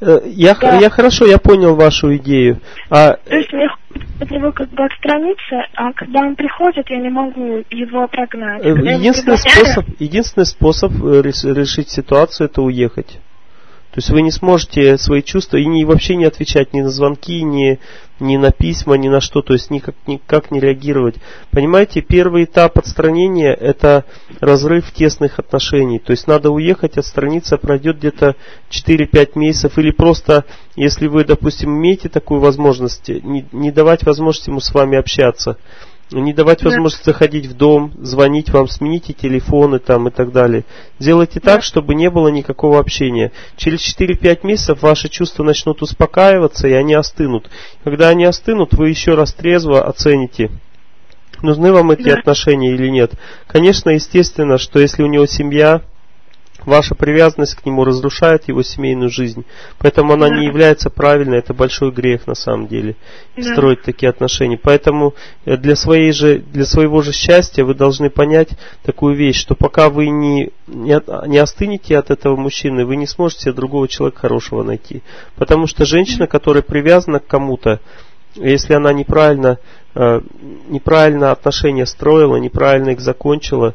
Я, да. я хорошо, я понял вашу идею. А... То есть мне от него как бы отстраниться, а когда он приходит, я не могу его прогнать. Единственный способ, единственный способ решить ситуацию — это уехать. То есть вы не сможете свои чувства и не, вообще не отвечать ни на звонки, ни, ни на письма, ни на что, то есть никак, никак не реагировать. Понимаете, первый этап отстранения — это разрыв тесных отношений. То есть надо уехать, отстраниться, пройдет где-то четыре-пять месяцев, или просто, если вы, допустим, имеете такую возможность, не, не давать возможности ему с вами общаться. Не давать возможность заходить в дом, звонить вам, смените телефоны там и так далее. Делайте так, да. чтобы не было никакого общения. Через четыре-пять месяцев ваши чувства начнут успокаиваться, и они остынут. Когда они остынут, вы еще раз трезво оцените, нужны вам эти да. отношения или нет. Конечно, естественно, что если у него семья, ваша привязанность к нему разрушает его семейную жизнь. Поэтому она да. не является правильной. Это большой грех на самом деле. Да. Строить такие отношения. Поэтому для, своей же, для своего же счастья вы должны понять такую вещь, что пока вы не, не, не остынете от этого мужчины, вы не сможете другого человека хорошего найти. Потому что женщина, которая привязана к кому-то, если она неправильно, неправильно отношения строила, неправильно их закончила,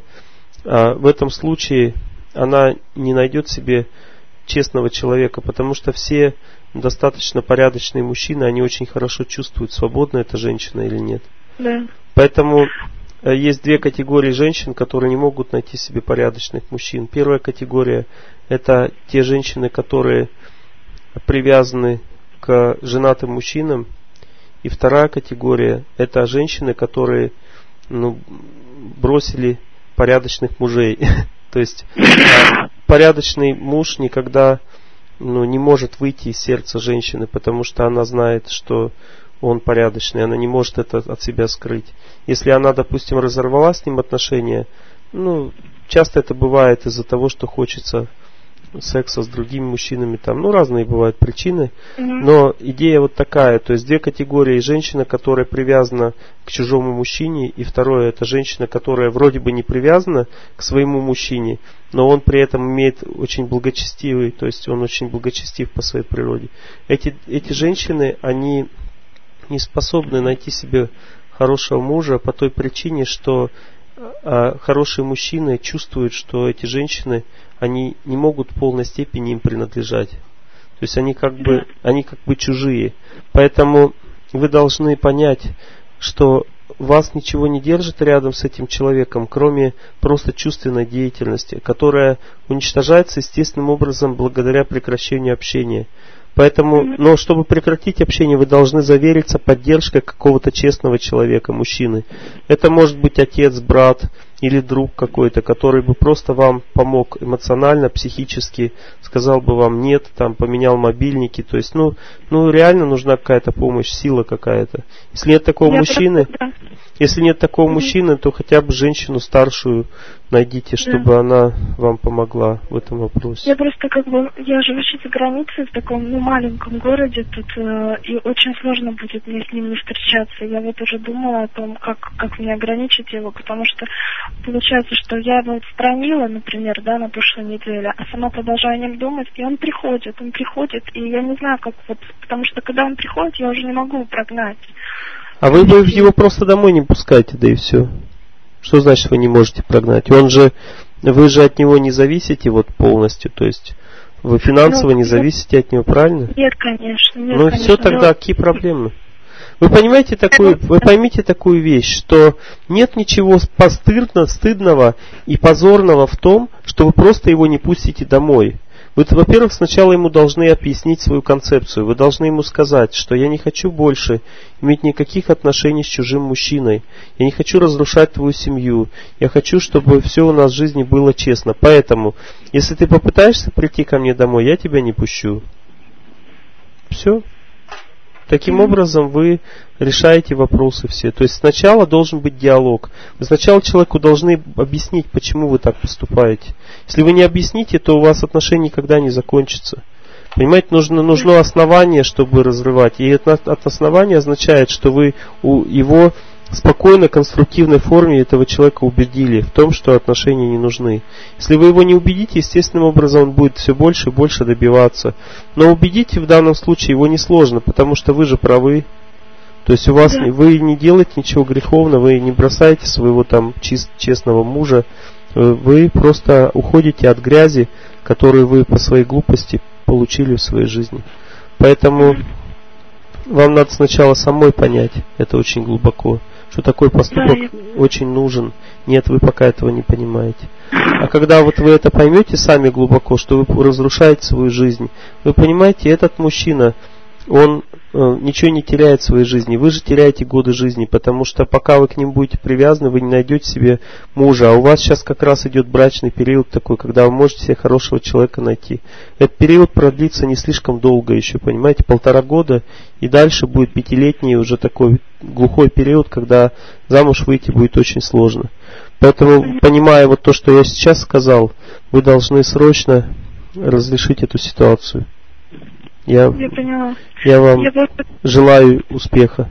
в этом случае она не найдет себе честного человека, потому что все достаточно порядочные мужчины, они очень хорошо чувствуют, свободна эта женщина или нет. Да. Поэтому есть две категории женщин, которые не могут найти себе порядочных мужчин. Первая категория — это те женщины, которые привязаны к женатым мужчинам. И вторая категория — это женщины, которые ну, бросили порядочных мужей. То есть порядочный муж никогда ну, не может выйти из сердца женщины, потому что она знает, что он порядочный, она не может это от себя скрыть. Если она, допустим, разорвала с ним отношения, ну, часто это бывает из-за того, что хочется секса с другими мужчинами, там, ну, разные бывают причины, mm-hmm. но идея вот такая, то есть две категории: женщина, которая привязана к чужому мужчине, и второе — это женщина, которая вроде бы не привязана к своему мужчине, но он при этом имеет очень благочестивый, то есть он очень благочестив по своей природе. Эти, эти женщины, они не способны найти себе хорошего мужа по той причине, что а хорошие мужчины чувствуют, что эти женщины, они не могут в полной степени им принадлежать. То есть они как бы, они как бы чужие. Поэтому вы должны понять, что вас ничего не держит рядом с этим человеком, кроме просто чувственной деятельности, которая уничтожается естественным образом благодаря прекращению общения. Поэтому, но чтобы прекратить общение, вы должны завериться поддержкой какого-то честного человека, мужчины. Это может быть отец, брат, или друг какой-то, который бы просто вам помог эмоционально, психически, сказал бы вам нет, там поменял мобильники, то есть, ну, ну реально нужна какая-то помощь, сила какая-то. Если нет такого Я мужчины, просто, да. если нет такого mm-hmm. мужчины, то хотя бы женщину старшую найдите, чтобы да. она вам помогла в этом вопросе. Я просто как бы, я живу за границей в таком, ну, маленьком городе тут, э, и очень сложно будет мне с ним не встречаться. Я вот уже думала о том, как, как мне ограничить его, потому что получается, что я его отстранила, например, да, на прошлой неделе, а сама продолжаю о нем думать, и он приходит, он приходит, и я не знаю, как вот, потому что когда он приходит, я уже не могу его прогнать. А вы бы его просто домой не пускаете, да и все. Что значит вы не можете прогнать? Он же, вы же от него не зависите вот полностью, то есть вы финансово ну, не зависите от него, правильно? Нет, конечно. Нет, ну конечно, все, тогда но... какие проблемы? Вы понимаете такую, вы поймите такую вещь, что нет ничего постыдно, стыдного и позорного в том, что вы просто его не пустите домой. Вы, во-первых, сначала ему должны объяснить свою концепцию. Вы должны ему сказать, что я не хочу больше иметь никаких отношений с чужим мужчиной. Я не хочу разрушать твою семью. Я хочу, чтобы все у нас в жизни было честно. Поэтому, если ты попытаешься прийти ко мне домой, я тебя не пущу. Все. Таким образом вы решаете вопросы все. То есть сначала должен быть диалог. Вы сначала человеку должны объяснить, почему вы так поступаете. Если вы не объясните, то у вас отношения никогда не закончатся. Понимаете, нужно, нужно основание, чтобы разрывать. И это от основания означает, что вы у его в спокойной, конструктивной форме этого человека убедили в том, что отношения не нужны. Если вы его не убедите, естественным образом он будет все больше и больше добиваться. Но убедить в данном случае его несложно, потому что вы же правы. То есть у вас да. вы не делаете ничего греховного, вы не бросаете своего там чист, честного мужа. Вы просто уходите от грязи, которую вы по своей глупости получили в своей жизни. Поэтому вам надо сначала самой понять, это очень глубоко, что такой поступок да, я... очень нужен. Нет, вы пока этого не понимаете. А когда вот вы это поймете сами глубоко, что вы разрушаете свою жизнь, вы понимаете, этот мужчина, он э, ничего не теряет в своей жизни. Вы же теряете годы жизни, потому что пока вы к ним будете привязаны, вы не найдете себе мужа. А у вас сейчас как раз идет брачный период такой, когда вы можете себе хорошего человека найти. Этот период продлится не слишком долго еще, понимаете, полтора года. И дальше будет пятилетний уже такой глухой период, когда замуж выйти будет очень сложно. Поэтому, понимая вот то, что я сейчас сказал, вы должны срочно разрешить эту ситуацию. Я, я поняла. Я вам я просто... желаю успеха.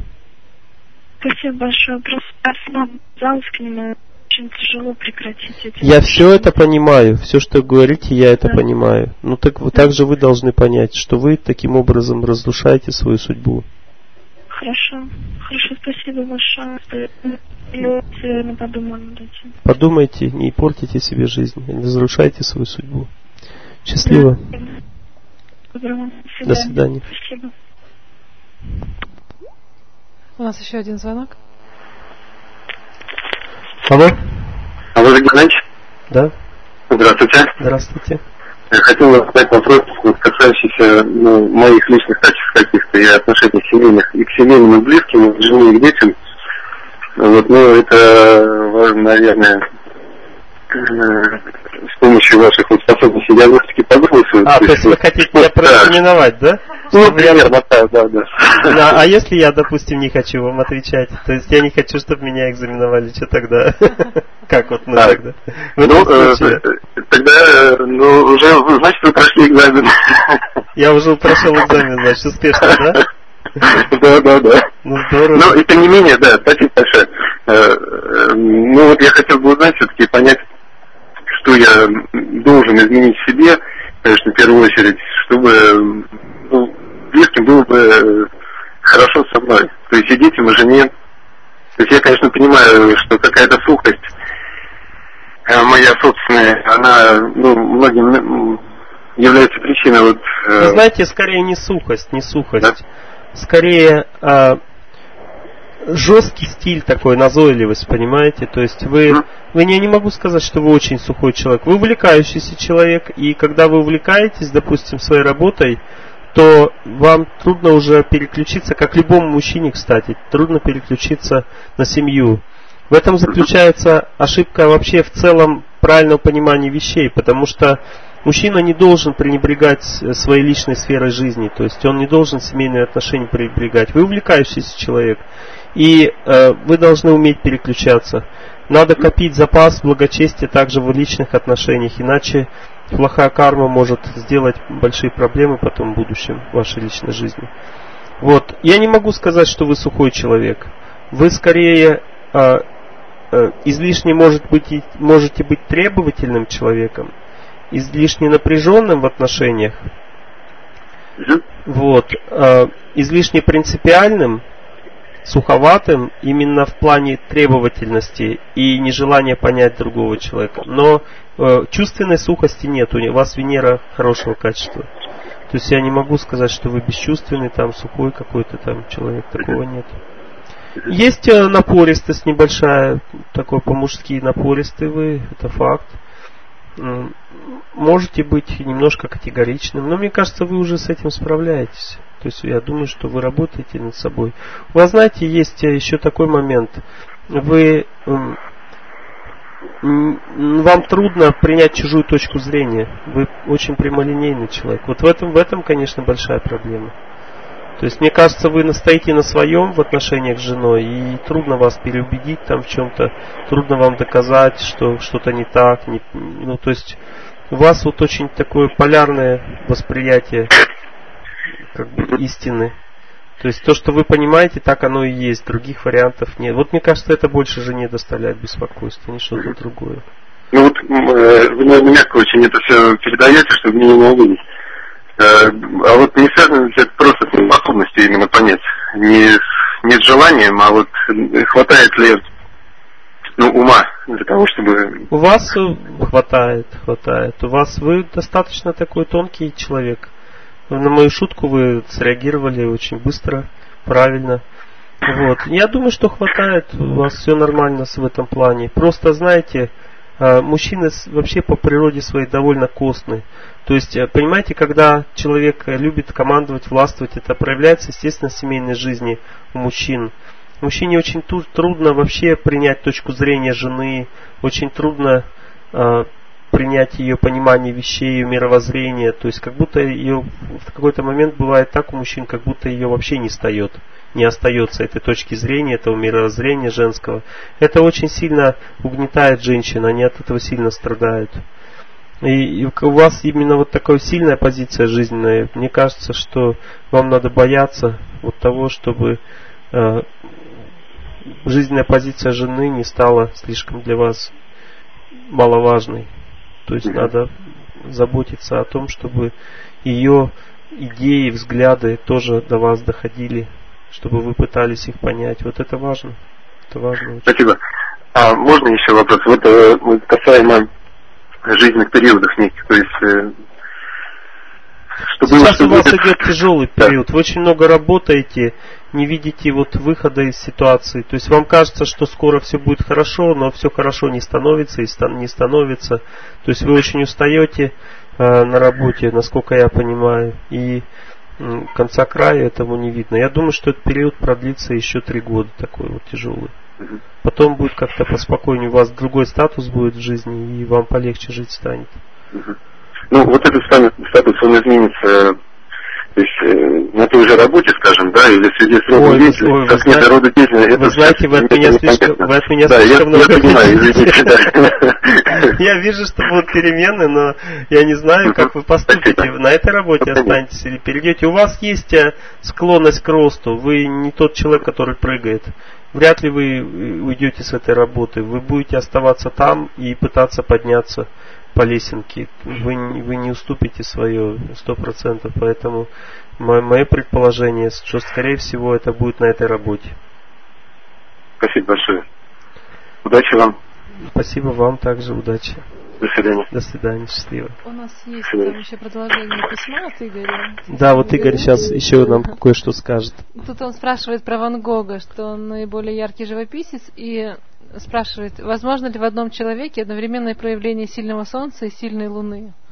Спасибо большое. Просто я сама казалась к нему, очень тяжело прекратить эти Я вещи. Все это понимаю. Все, что вы говорите, я это да. понимаю. Ну так да. также вы должны понять, что вы таким образом разрушаете свою судьбу. Хорошо. Хорошо, спасибо большое. Я серьезно подумала над этим. Подумайте, не портите себе жизнь, не разрушайте свою судьбу. Счастливо. Да. Доброго. До свидания. Спасибо. У нас еще один звонок. Алло. Алло, Сергей Иванович. Да. Здравствуйте. Здравствуйте. Я хотел задать вопрос, касающийся ну, моих личных качеств каких-то и отношений семейных, и к семейным, и к близким, и к жене, и к детям. Вот, ну, это важно, наверное, с помощью ваших вот способностей диагностики подробности. А, то есть вы хотите меня проэкзаменовать, да? Ну, примерно, да, да, да. А, а если я, допустим, не хочу вам отвечать? То есть я не хочу, чтобы меня экзаменовали, что тогда? Как вот мы тогда? Ну, тогда, ну, уже, значит, вы прошли экзамен. Я уже прошел экзамен, значит, успешно, да? Да, да, да. Ну, здорово. Ну, и тем не менее, да, спасибо большое. Ну, вот я хотел бы узнать, все-таки понять, что я должен изменить в себе, конечно, в первую очередь, чтобы ну, близким было бы хорошо со мной. То есть и детям, и жене. То есть я, конечно, понимаю, что какая-то сухость моя собственная, она, ну, многим является причиной вот... Вы знаете, скорее не сухость, не сухость. Да? Скорее а, жесткий стиль такой, назойливость, понимаете? То есть вы, mm. вы не, не могу сказать, что вы очень сухой человек. Вы увлекающийся человек, и когда вы увлекаетесь, допустим, своей работой, то вам трудно уже переключиться, как любому мужчине, кстати, трудно переключиться на семью. В этом заключается ошибка вообще в целом правильного понимания вещей, потому что мужчина не должен пренебрегать своей личной сферой жизни, то есть он не должен семейные отношения пренебрегать. Вы увлекающийся человек, и э, вы должны уметь переключаться. Надо копить запас благочестия также в личных отношениях, иначе плохая карма может сделать большие проблемы потом в будущем в вашей личной жизни. Вот. Я не могу сказать, что вы сухой человек. Вы скорее э, э, излишне может быть, можете быть требовательным человеком, излишне напряженным в отношениях, вот, э, излишне принципиальным, суховатым именно в плане требовательности и нежелания понять другого человека. Но э, чувственной сухости нет, у вас Венера хорошего качества. То есть я не могу сказать, что вы бесчувственный, там сухой какой-то там человек, такого нет. Есть э, напористость небольшая, такой по-мужски напористый вы, это факт. Можете быть немножко категоричным, но мне кажется, вы уже с этим справляетесь. То есть я думаю, что вы работаете над собой. У вас, знаете, есть еще такой момент. Вы, вам трудно принять чужую точку зрения. Вы очень прямолинейный человек. Вот в этом, в этом, конечно, большая проблема. То есть, мне кажется, вы настоите на своем в отношениях с женой, и трудно вас переубедить там в чем-то, трудно вам доказать, что что-то не так. Не, ну, то есть, у вас вот очень такое полярное восприятие как бы истины. То есть, то, что вы понимаете, так оно и есть, других вариантов нет. Вот, мне кажется, это больше жене доставляет беспокойство, не что-то другое. Ну вот, вы, наверное, мягко очень это все передаете, чтобы меня не увидеть. А вот не связано это просто с способностью именно понять, не, не с желанием, а вот хватает ли ну, ума для того, чтобы... У вас хватает, хватает. У вас вы достаточно такой тонкий человек. На мою шутку вы среагировали очень быстро, правильно. Вот. Я думаю, что хватает. У вас все нормально в этом плане. Просто, знаете, мужчины вообще по природе своей довольно костные. То есть, понимаете, когда человек любит командовать, властвовать, это проявляется, естественно, в семейной жизни у мужчин. Мужчине очень трудно вообще принять точку зрения жены, очень трудно э, принять ее понимание вещей, ее мировоззрение. То есть, как будто ее в какой-то момент бывает так у мужчин, как будто ее вообще не встает, не остается этой точки зрения, этого мировоззрения женского. Это очень сильно угнетает женщин, они от этого сильно страдают. И, и у вас именно вот такая сильная позиция жизненная. Мне кажется, что вам надо бояться вот того, чтобы э, жизненная позиция жены не стала слишком для вас маловажной. То есть надо заботиться о том, чтобы ее идеи, взгляды тоже до вас доходили, чтобы вы пытались их понять. Вот это важно. Это важно. Спасибо. А можно еще вопрос? Вот э, касаемо жизненных периодов неких, то есть э, что было, сейчас что у вас будет... идет тяжелый период, вы очень много работаете, не видите вот выхода из ситуации, то есть вам кажется, что скоро все будет хорошо, но все хорошо не становится и не становится, то есть вы очень устаете э, на работе, насколько я понимаю, и э, конца края этому не видно. Я думаю, что этот период продлится еще три года, такой вот тяжелый. Потом будет как-то поспокойнее, у вас другой статус будет в жизни, и вам полегче жить станет. Ну, вот этот статус, он изменится, то есть, э, на той же работе, скажем, да, или в связи с родом деятельности, как нет рода деятельности. Вы знаете, вы от меня слишком, вы от меня слишком много хотите. Я вижу, что будут перемены, но я не знаю, как вы поступите. На этой работе останетесь или перейдете. У вас есть склонность к росту, вы не тот человек, который прыгает. Вряд ли вы уйдете с этой работы. Вы будете оставаться там и пытаться подняться по лесенке. Вы, вы не уступите свое сто процентов. Поэтому мое, мое предположение, что скорее всего это будет на этой работе. Спасибо большое. Удачи вам. Спасибо вам также. Удачи. До свидания. До свидания. Счастливо. У нас есть там еще продолжение письма от Игоря. Да, вот Игорь сейчас еще нам кое-что скажет. Тут он спрашивает про Ван Гога, что он наиболее яркий живописец, и спрашивает, возможно ли в одном человеке одновременное проявление сильного солнца и сильной луны?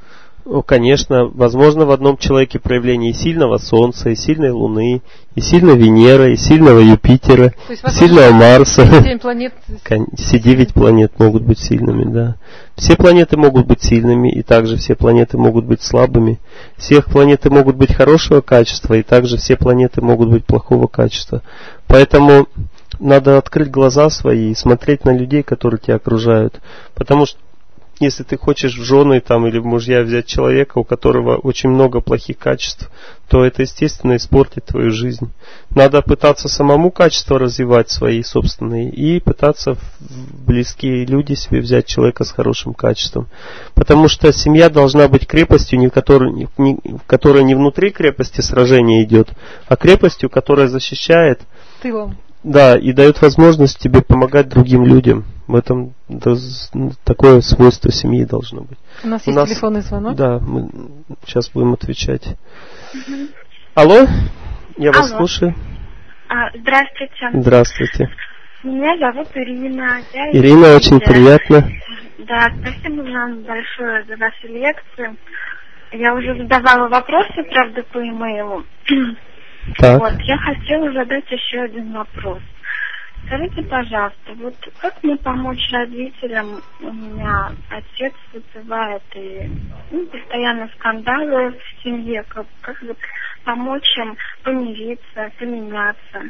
Ну, конечно, возможно в одном человеке проявление и сильного Солнца, и сильной Луны, и сильной Венеры, и сильного Юпитера, и сильного Марса. Семь планет. Все девять планет могут быть сильными, да. Все планеты могут быть сильными, и также все планеты могут быть слабыми. Все планеты могут быть хорошего качества, и также все планеты могут быть плохого качества. Поэтому надо открыть глаза свои и смотреть на людей, которые тебя окружают. Потому что если ты хочешь в жены там, или в мужья взять человека, у которого очень много плохих качеств, то это, естественно, испортит твою жизнь. Надо пытаться самому качества развивать свои собственные и пытаться в близкие люди себе взять человека с хорошим качеством. Потому что семья должна быть крепостью, не в которой, не, не, которая не внутри крепости сражения идет, а крепостью, которая защищает тылом. Да, и дает возможность тебе помогать другим людям. В этом да, такое свойство семьи должно быть. У нас У есть нас, телефонный звонок. Да, мы сейчас будем отвечать. Угу. Алло, я Алло. вас слушаю. А, здравствуйте. Здравствуйте. Меня зовут Ирина. Я Ирина, из... очень приятно. Да, спасибо вам большое за вашу лекцию. Я уже задавала вопросы, правда, по имейлу. Так. Вот, я хотела задать еще один вопрос. Скажите, пожалуйста, вот как мне помочь родителям? У меня отец вызывает и ну, постоянно скандалы в семье. Как, как вот помочь им помириться, поменяться?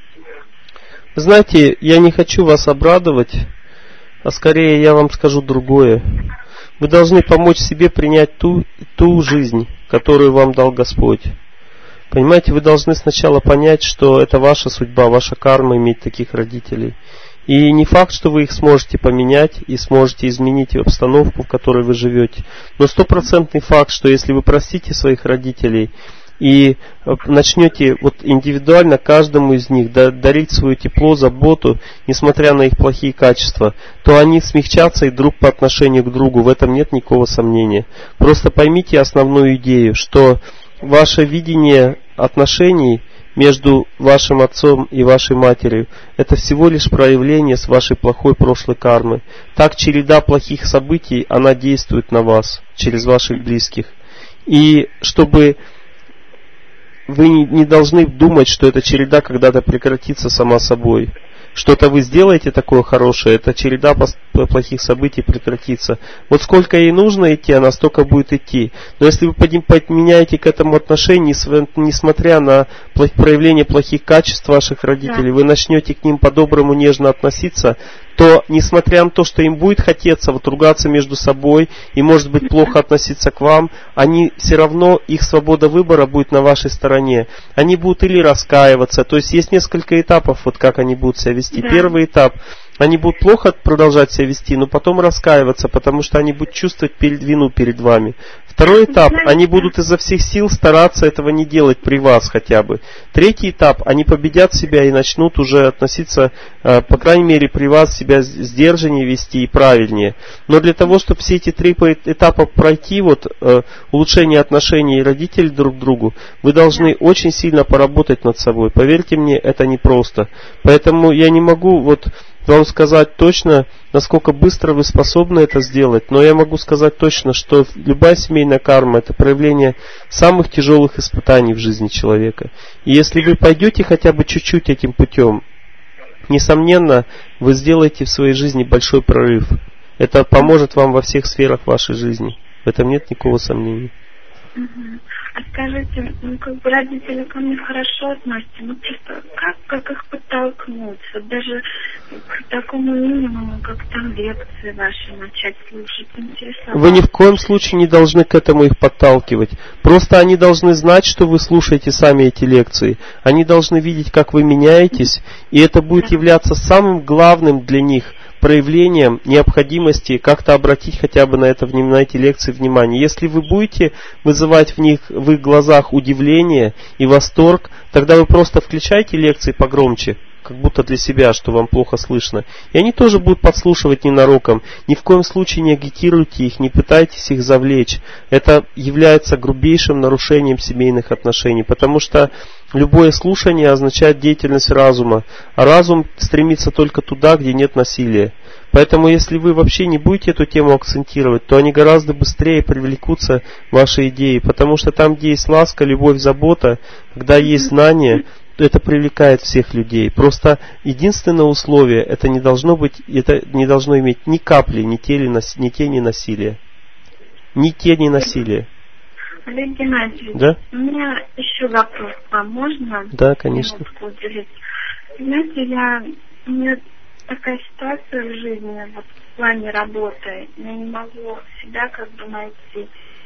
Знаете, я не хочу вас обрадовать, а скорее я вам скажу другое. Вы должны помочь себе принять ту, ту жизнь, которую вам дал Господь. Понимаете, вы должны сначала понять, что это ваша судьба, ваша карма иметь таких родителей. И не факт, что вы их сможете поменять и сможете изменить обстановку, в которой вы живете. Но стопроцентный факт, что если вы простите своих родителей и начнете вот индивидуально каждому из них дарить свое тепло, заботу, несмотря на их плохие качества, то они смягчатся и друг по отношению к другу. В этом нет никакого сомнения. Просто поймите основную идею, что ваше видение отношений между вашим отцом и вашей матерью – это всего лишь проявление с вашей плохой прошлой кармы. Так череда плохих событий, она действует на вас через ваших близких. И чтобы вы не должны думать, что эта череда когда-то прекратится сама собой. Что-то вы сделаете такое хорошее, эта череда плохих событий прекратится. Вот сколько ей нужно идти, она столько будет идти. Но если вы поменяете к этому отношение, несмотря на проявление плохих качеств ваших родителей, вы начнете к ним по-доброму нежно относиться, то, несмотря на то, что им будет хотеться вот ругаться между собой и, может быть, плохо относиться к вам, они все равно, их свобода выбора будет на вашей стороне. Они будут или раскаиваться, то есть есть несколько этапов, вот как они будут себя вести. Да. Первый этап, они будут плохо продолжать себя вести, но потом раскаиваться, потому что они будут чувствовать перед, вину перед вами. Второй этап, они будут изо всех сил стараться этого не делать при вас хотя бы. Третий этап, они победят себя и начнут уже относиться, по крайней мере, при вас себя сдержаннее вести и правильнее. Но для того, чтобы все эти три этапа пройти, вот улучшение отношений родителей друг к другу, вы должны очень сильно поработать над собой. Поверьте мне, это непросто. Поэтому я не могу вот вам сказать точно, насколько быстро вы способны это сделать, но я могу сказать точно, что любая семейная карма – это проявление самых тяжелых испытаний в жизни человека. И если вы пойдете хотя бы чуть-чуть этим путем, несомненно, вы сделаете в своей жизни большой прорыв. Это поможет вам во всех сферах вашей жизни. В этом нет никакого сомнения. А скажите, ну как бы родители ко мне хорошо относятся, ну просто как, как их подтолкнуть? Вот даже к такому минимуму, как там лекции ваши начать слушать, интересоваться. Вы ни в коем случае не должны к этому их подталкивать. Просто они должны знать, что вы слушаете сами эти лекции. Они должны видеть, как вы меняетесь, и это будет да. являться самым главным для них проявлением необходимости как-то обратить хотя бы на, это, на эти лекции внимание. Если вы будете вызывать в них, в их глазах удивление и восторг, тогда вы просто включайте лекции погромче, как будто для себя, что вам плохо слышно. И они тоже будут подслушивать ненароком. Ни в коем случае не агитируйте их, не пытайтесь их завлечь. Это является грубейшим нарушением семейных отношений, потому что любое слушание означает деятельность разума, а разум стремится только туда, где нет насилия. Поэтому, если вы вообще не будете эту тему акцентировать, то они гораздо быстрее привлекутся вашей идеи, потому что там, где есть ласка, любовь, забота, когда есть знание, то это привлекает всех людей. Просто единственное условие, это не должно быть, это не должно иметь ни капли, ни тени, ни тени насилия. Ни тени насилия. Олег Геннадьевич, да? У меня еще вопрос к вам. Можно? Да, конечно. Знаете, я... У меня такая ситуация в жизни, вот в плане работы. Я не могу себя как бы найти.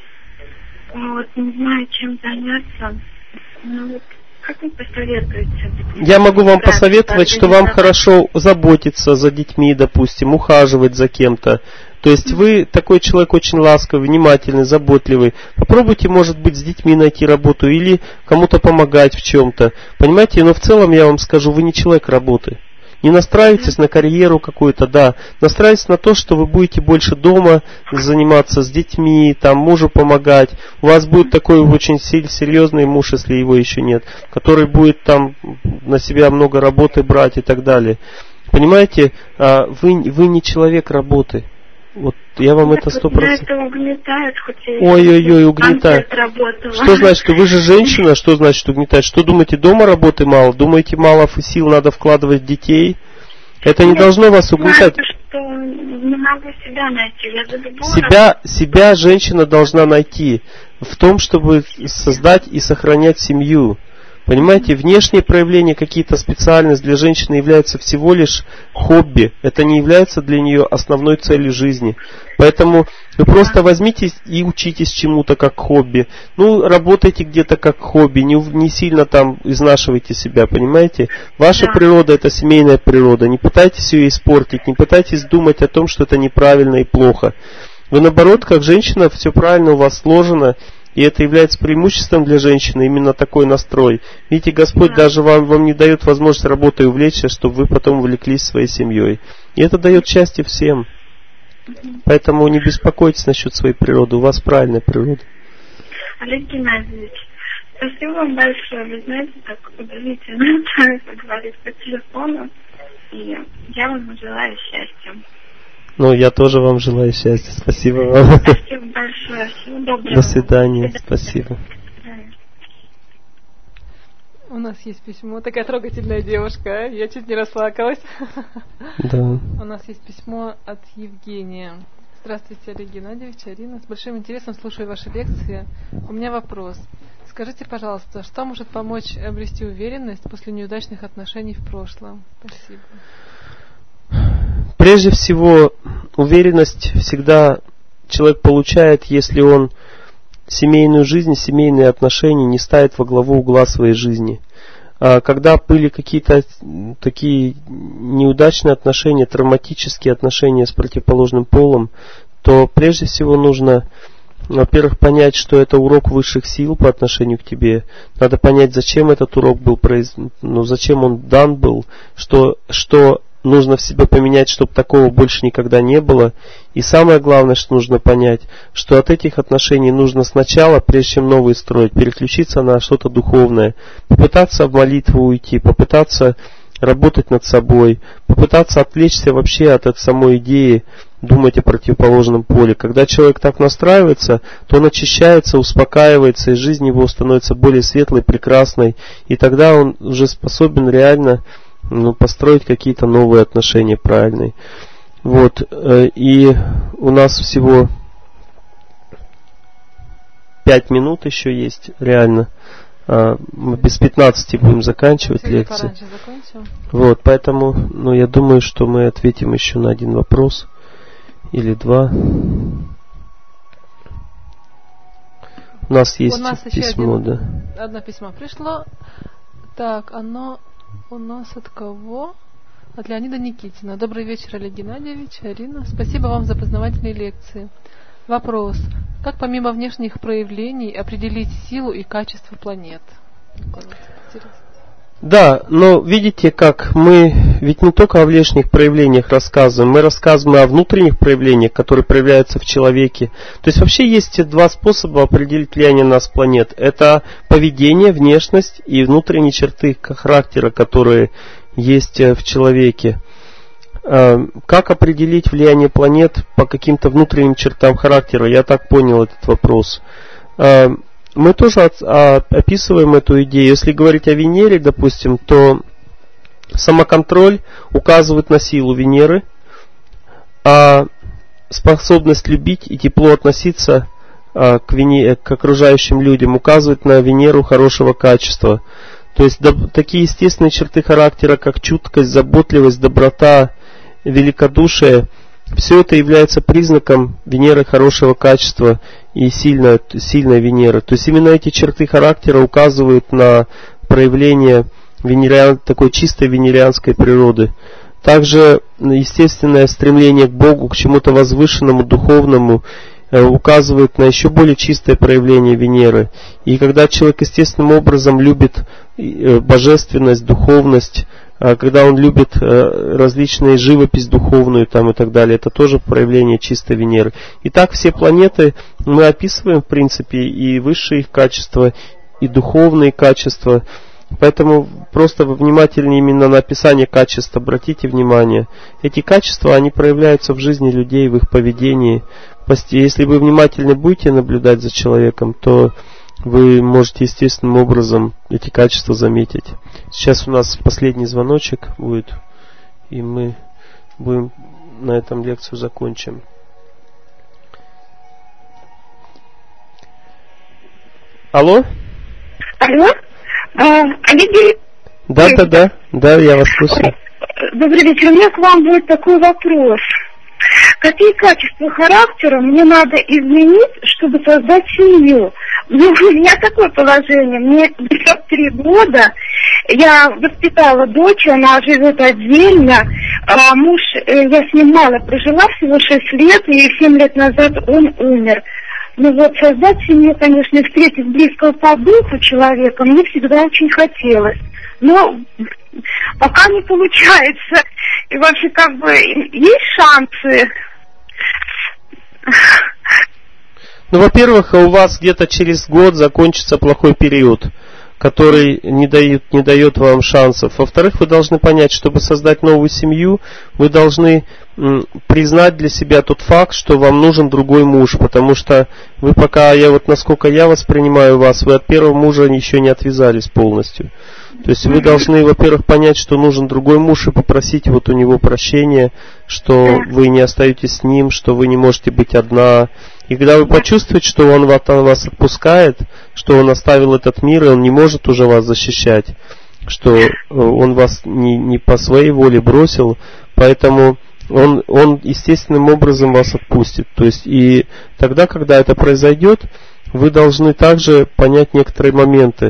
Вот, не знаю, чем заняться. Ну вот, как вы посоветуете? Я могу вам посоветовать, что вам хорошо заботиться за детьми, допустим, ухаживать за кем-то. То есть вы такой человек очень ласковый, внимательный, заботливый. Попробуйте, может быть, с детьми найти работу или кому-то помогать в чем-то. Понимаете, но в целом я вам скажу, вы не человек работы. Не настраивайтесь на карьеру какую-то, да. Настраивайтесь на то, что вы будете больше дома заниматься с детьми, там мужу помогать. У вас будет такой очень серьезный муж, если его еще нет, который будет там на себя много работы брать и так далее. Понимаете, вы, вы не человек работы. Вот я вам это сто процентов... это угнетает, хоть я Ой-ой-ой, угнетает. Что значит, что вы же женщина, что значит угнетает? Что думаете, дома работы мало? Думаете, мало сил надо вкладывать в детей? Это не Нет, должно вас угнетать. Знаю, что не могу себя найти. Я себя, себя женщина должна найти в том, чтобы создать и сохранять семью. Понимаете, внешние проявления, какие-то специальность для женщины являются всего лишь хобби. Это не является для нее основной целью жизни. Поэтому вы просто возьмите и учитесь чему-то как хобби. Ну, работайте где-то как хобби, не, не сильно там изнашивайте себя, понимаете? Ваша да. природа это семейная природа. Не пытайтесь ее испортить, не пытайтесь думать о том, что это неправильно и плохо. Вы наоборот, как женщина, все правильно у вас сложено. И это является преимуществом для женщины, именно такой настрой. Видите, Господь да. даже вам, вам не дает возможность работой увлечься, чтобы вы потом увлеклись своей семьей. И это дает счастье всем. Поэтому не беспокойтесь насчет своей природы, у вас правильная природа. Олег Геннадьевич, спасибо вам большое. Вы знаете, так удивительно поговорить по телефону. И я вам желаю счастья. Ну, я тоже вам желаю счастья. Спасибо вам. Спасибо большое. Всего доброго. До свидания. Спасибо. У нас есть письмо. Такая трогательная девушка. Я чуть не расплакалась. Да. У нас есть письмо от Евгения. Здравствуйте, Олег Геннадьевич, Арина. С большим интересом слушаю ваши лекции. У меня вопрос. Скажите, пожалуйста, что может помочь обрести уверенность после неудачных отношений в прошлом? Спасибо. Прежде всего, уверенность всегда человек получает, если он семейную жизнь, семейные отношения не ставит во главу угла своей жизни. А когда были какие-то такие неудачные отношения, травматические отношения с противоположным полом, то прежде всего нужно, во-первых, понять, что это урок высших сил по отношению к тебе. Надо понять, зачем этот урок был, ну, зачем он дан был, что, что нужно в себе поменять, чтобы такого больше никогда не было. И самое главное, что нужно понять, что от этих отношений нужно сначала, прежде чем новые строить, переключиться на что-то духовное, попытаться в молитву уйти, попытаться работать над собой, попытаться отвлечься вообще от этой самой идеи, думать о противоположном поле. Когда человек так настраивается, то он очищается, успокаивается, и жизнь его становится более светлой, прекрасной, и тогда он уже способен реально ну, построить какие-то новые отношения правильные. Вот. И у нас всего пять минут еще есть, реально. Мы без пятнадцати будем заканчивать Сегодня лекцию. закончим. Вот, поэтому, ну, я думаю, что мы ответим еще на один вопрос или два. У нас есть у нас письмо, один, да. Одно письмо пришло. Так, оно у нас от кого? От Леонида Никитина. Добрый вечер, Олег Геннадьевич, Арина. Спасибо вам за познавательные лекции. Вопрос. Как помимо внешних проявлений определить силу и качество планет? Да, но видите, как мы ведь не только о внешних проявлениях рассказываем, мы рассказываем о внутренних проявлениях, которые проявляются в человеке. То есть вообще есть два способа определить влияние нас планет. Это поведение, внешность и внутренние черты характера, которые есть в человеке. Как определить влияние планет по каким-то внутренним чертам характера? Я так понял этот вопрос. Мы тоже описываем эту идею. Если говорить о Венере, допустим, то самоконтроль указывает на силу Венеры, а способность любить и тепло относиться к, Вене... к окружающим людям указывает на Венеру хорошего качества. То есть доб... такие естественные черты характера, как чуткость, заботливость, доброта, великодушие, все это является признаком Венеры хорошего качества и сильной, сильной Венеры. То есть именно эти черты характера указывают на проявление венериан, такой чистой венерианской природы. Также естественное стремление к Богу, к чему-то возвышенному, духовному, указывает на еще более чистое проявление Венеры. И когда человек естественным образом любит божественность, духовность, когда он любит различные живопись духовную там, и так далее, это тоже проявление чистой Венеры. Итак, все планеты мы описываем, в принципе, и высшие их качества, и духовные качества. Поэтому просто внимательнее именно на описание качеств обратите внимание. Эти качества, они проявляются в жизни людей, в их поведении. Если вы внимательно будете наблюдать за человеком, то вы можете естественным образом эти качества заметить. Сейчас у нас последний звоночек будет, и мы будем на этом лекцию закончим. Алло? Алло? А, Олег? Да, да, да, да, я вас слушаю. Добрый вечер. У меня к вам будет такой вопрос. Какие качества характера мне надо изменить, чтобы создать семью? Ну, у меня такое положение. Мне пятьдесят три года. Я воспитала дочь, она живет отдельно. А муж, я с ним мало прожила, всего шесть лет, и семь лет назад он умер. Ну вот, создать семью, конечно, встретить близкого по духу человека мне всегда очень хотелось. Но пока не получается. И вообще, как бы, есть шансы? Ну, во-первых, у вас где-то через год закончится плохой период, который не дает, не дает вам шансов. Во-вторых, вы должны понять, чтобы создать новую семью, вы должны м, признать для себя тот факт, что вам нужен другой муж, потому что вы пока, я вот насколько я воспринимаю вас, вы от первого мужа еще не отвязались полностью. То есть вы должны, во-первых, понять, что нужен другой муж, и попросить вот у него прощения, что вы не остаетесь с ним, что вы не можете быть одна. И когда вы почувствуете, что он вас отпускает, что он оставил этот мир, и он не может уже вас защищать, что он вас не, не по своей воле бросил, поэтому он, он естественным образом вас отпустит. То есть и тогда, когда это произойдет, вы должны также понять некоторые моменты.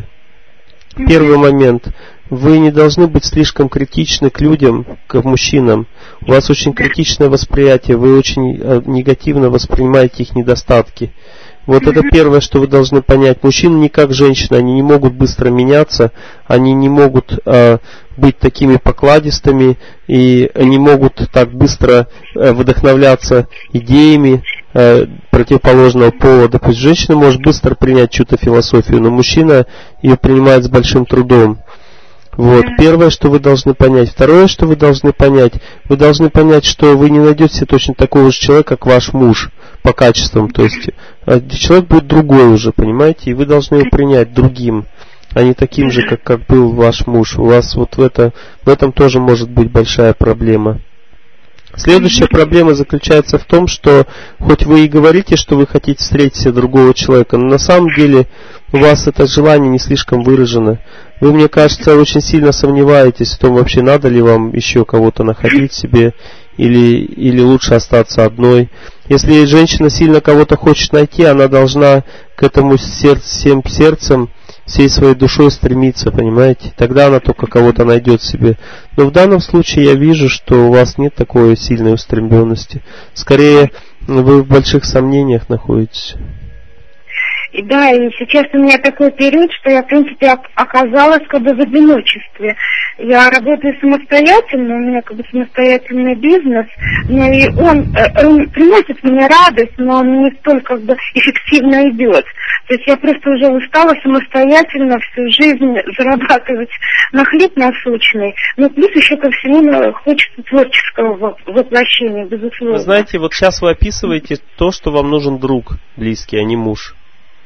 Первый момент. Вы не должны быть слишком критичны к людям, к мужчинам. У вас очень критичное восприятие, вы очень негативно воспринимаете их недостатки. Вот это первое, что вы должны понять. Мужчины не как женщины, они не могут быстро меняться, они не могут э, быть такими покладистыми, и не могут так быстро э, вдохновляться идеями э, противоположного пола. Допустим, женщина может быстро принять чью-то философию, но мужчина ее принимает с большим трудом. Вот, первое, что вы должны понять. Второе, что вы должны понять, вы должны понять, что вы не найдете точно такого же человека, как ваш муж, по качествам. То есть, человек будет другой уже, понимаете, и вы должны его принять другим, а не таким же, как, как был ваш муж. У вас вот в, это, в этом тоже может быть большая проблема. Следующая проблема заключается в том, что хоть вы и говорите, что вы хотите встретить себе другого человека, но на самом деле у вас это желание не слишком выражено. Вы, мне кажется, очень сильно сомневаетесь в том, вообще надо ли вам еще кого-то находить себе, или, или лучше остаться одной. Если женщина сильно кого-то хочет найти, она должна к этому сердце, всем сердцем, всей своей душой стремиться, понимаете? Тогда она только кого-то найдет себе. Но в данном случае я вижу, что у вас нет такой сильной устремленности. Скорее, вы в больших сомнениях находитесь. И да, и сейчас у меня такой период, что я, в принципе, оказалась как бы в одиночестве. Я работаю самостоятельно, у меня как бы самостоятельный бизнес, но и он, он приносит мне радость, но он не столь как бы эффективно идет. То есть я просто уже устала самостоятельно всю жизнь зарабатывать на хлеб насущный, но плюс еще ко всему хочется творческого воплощения, безусловно. Вы знаете, вот сейчас вы описываете то, что вам нужен друг близкий, а не муж.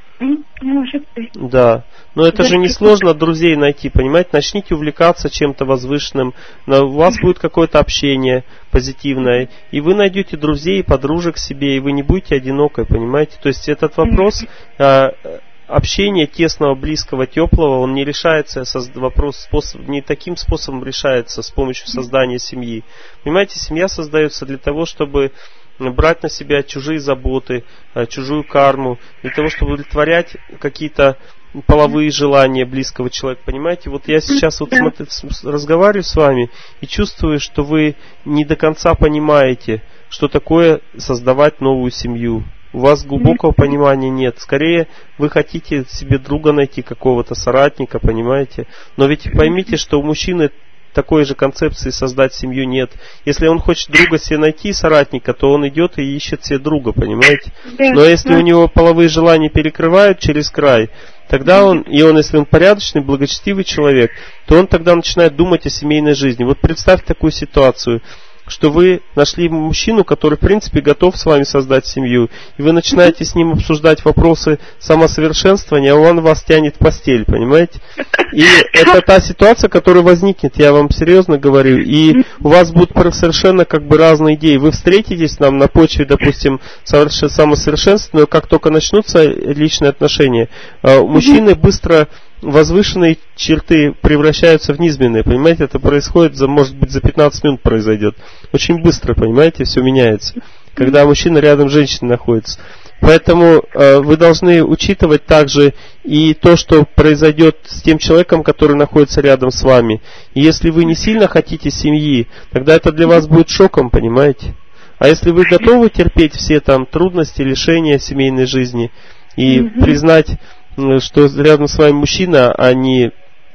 Может быть. Да. Но это же несложно друзей найти, понимаете? Начните увлекаться чем-то возвышенным, у вас будет какое-то общение позитивное, и вы найдете друзей и подружек себе, и вы не будете одинокой, понимаете? То есть этот вопрос э, общения тесного, близкого, теплого, он не решается, вопрос, способ, не таким способом решается с помощью создания семьи. Понимаете, семья создается для того, чтобы брать на себя чужие заботы, чужую карму, для того, чтобы удовлетворять какие-то половые желания близкого человека. Понимаете, вот я сейчас вот смотрю, разговариваю с вами и чувствую, что вы не до конца понимаете, что такое создавать новую семью. У вас глубокого понимания нет. Скорее, вы хотите себе друга найти, какого-то соратника, понимаете? Но ведь поймите, что у мужчины такой же концепции создать семью нет. Если он хочет друга себе найти, соратника, то он идет и ищет себе друга, понимаете? Но если у него половые желания перекрывают через край, тогда он, и он, если он порядочный, благочестивый человек, то он тогда начинает думать о семейной жизни. Вот представьте такую ситуацию, что вы нашли мужчину, который, в принципе, готов с вами создать семью, и вы начинаете с ним обсуждать вопросы самосовершенствования, а он вас тянет в постель, понимаете? И это та ситуация, которая возникнет, я вам серьезно говорю, и у вас будут совершенно как бы разные идеи. Вы встретитесь нам на почве, допустим, самосовершенствования, но как только начнутся личные отношения, мужчины быстро... возвышенные черты превращаются в низменные, понимаете, это происходит, за, может быть, за пятнадцать минут произойдет. Очень быстро, понимаете, все меняется, когда мужчина рядом с женщиной находится. Поэтому э, вы должны учитывать также и то, что произойдет с тем человеком, который находится рядом с вами. И если вы не сильно хотите семьи, тогда это для вас будет шоком, понимаете. А если вы готовы терпеть все там трудности, лишения семейной жизни и mm-hmm. признать, что рядом с вами мужчина, а не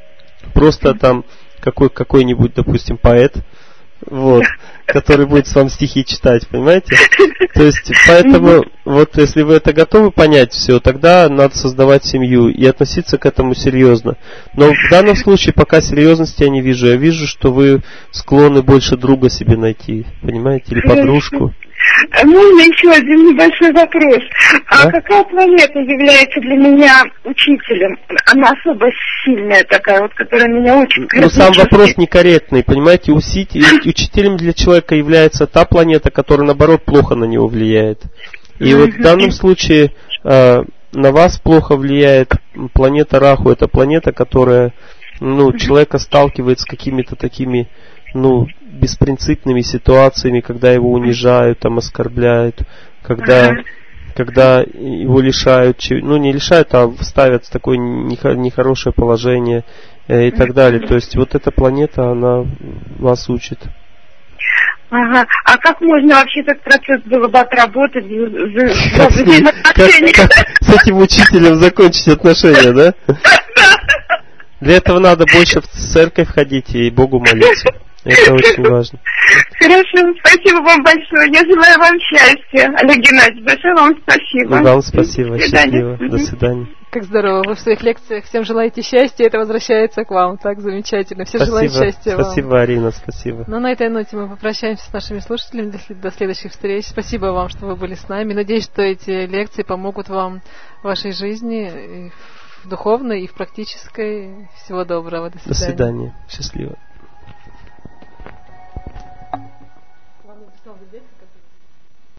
просто там какой, какой-нибудь, допустим, поэт, вот, который будет с вами стихи читать, понимаете? То есть, поэтому, вот если вы это готовы понять все, тогда надо создавать семью и относиться к этому серьезно. Но в данном случае пока серьезности я не вижу. Я вижу, что вы склонны больше друга себе найти, понимаете, или подружку. Можно еще один небольшой вопрос. А да? Какая планета является для меня учителем? Она особо сильная такая, вот, которая меня учит. Ну, сам вопрос некорректный, понимаете? Учителем для человека является та планета, которая, наоборот, плохо на него влияет. И вот в данном случае э, на вас плохо влияет планета Раху. Это планета, которая, ну, человека сталкивает с какими-то такими, ну, беспринципными ситуациями, когда его унижают, там, оскорбляют, когда, ага. когда его лишают, ну, не лишают, а ставят в такое нехорошее положение э, и так далее. То есть вот эта планета, она вас учит. Ага. А как можно вообще этот процесс было бы отработать? Как с, ним, как, как с этим учителем закончить отношения, да? Для этого надо больше в церковь ходить и Богу молиться. Это очень важно. Хорошо, спасибо вам большое. Я желаю вам счастья, Олег Геннадьевич. Большое вам спасибо. И вам спасибо. Счастливо. До свидания. Как здорово. Вы в своих лекциях всем желаете счастья, это возвращается к вам. Так замечательно. Все спасибо. Желают счастья вам. Спасибо, Арина, спасибо. Ну, на этой ноте мы попрощаемся с нашими слушателями до следующих встреч. Спасибо вам, что вы были с нами. Надеюсь, что эти лекции помогут вам в вашей жизни, и в духовной, и в практической. Всего доброго. До свидания. До свидания. Счастливо. Здесь,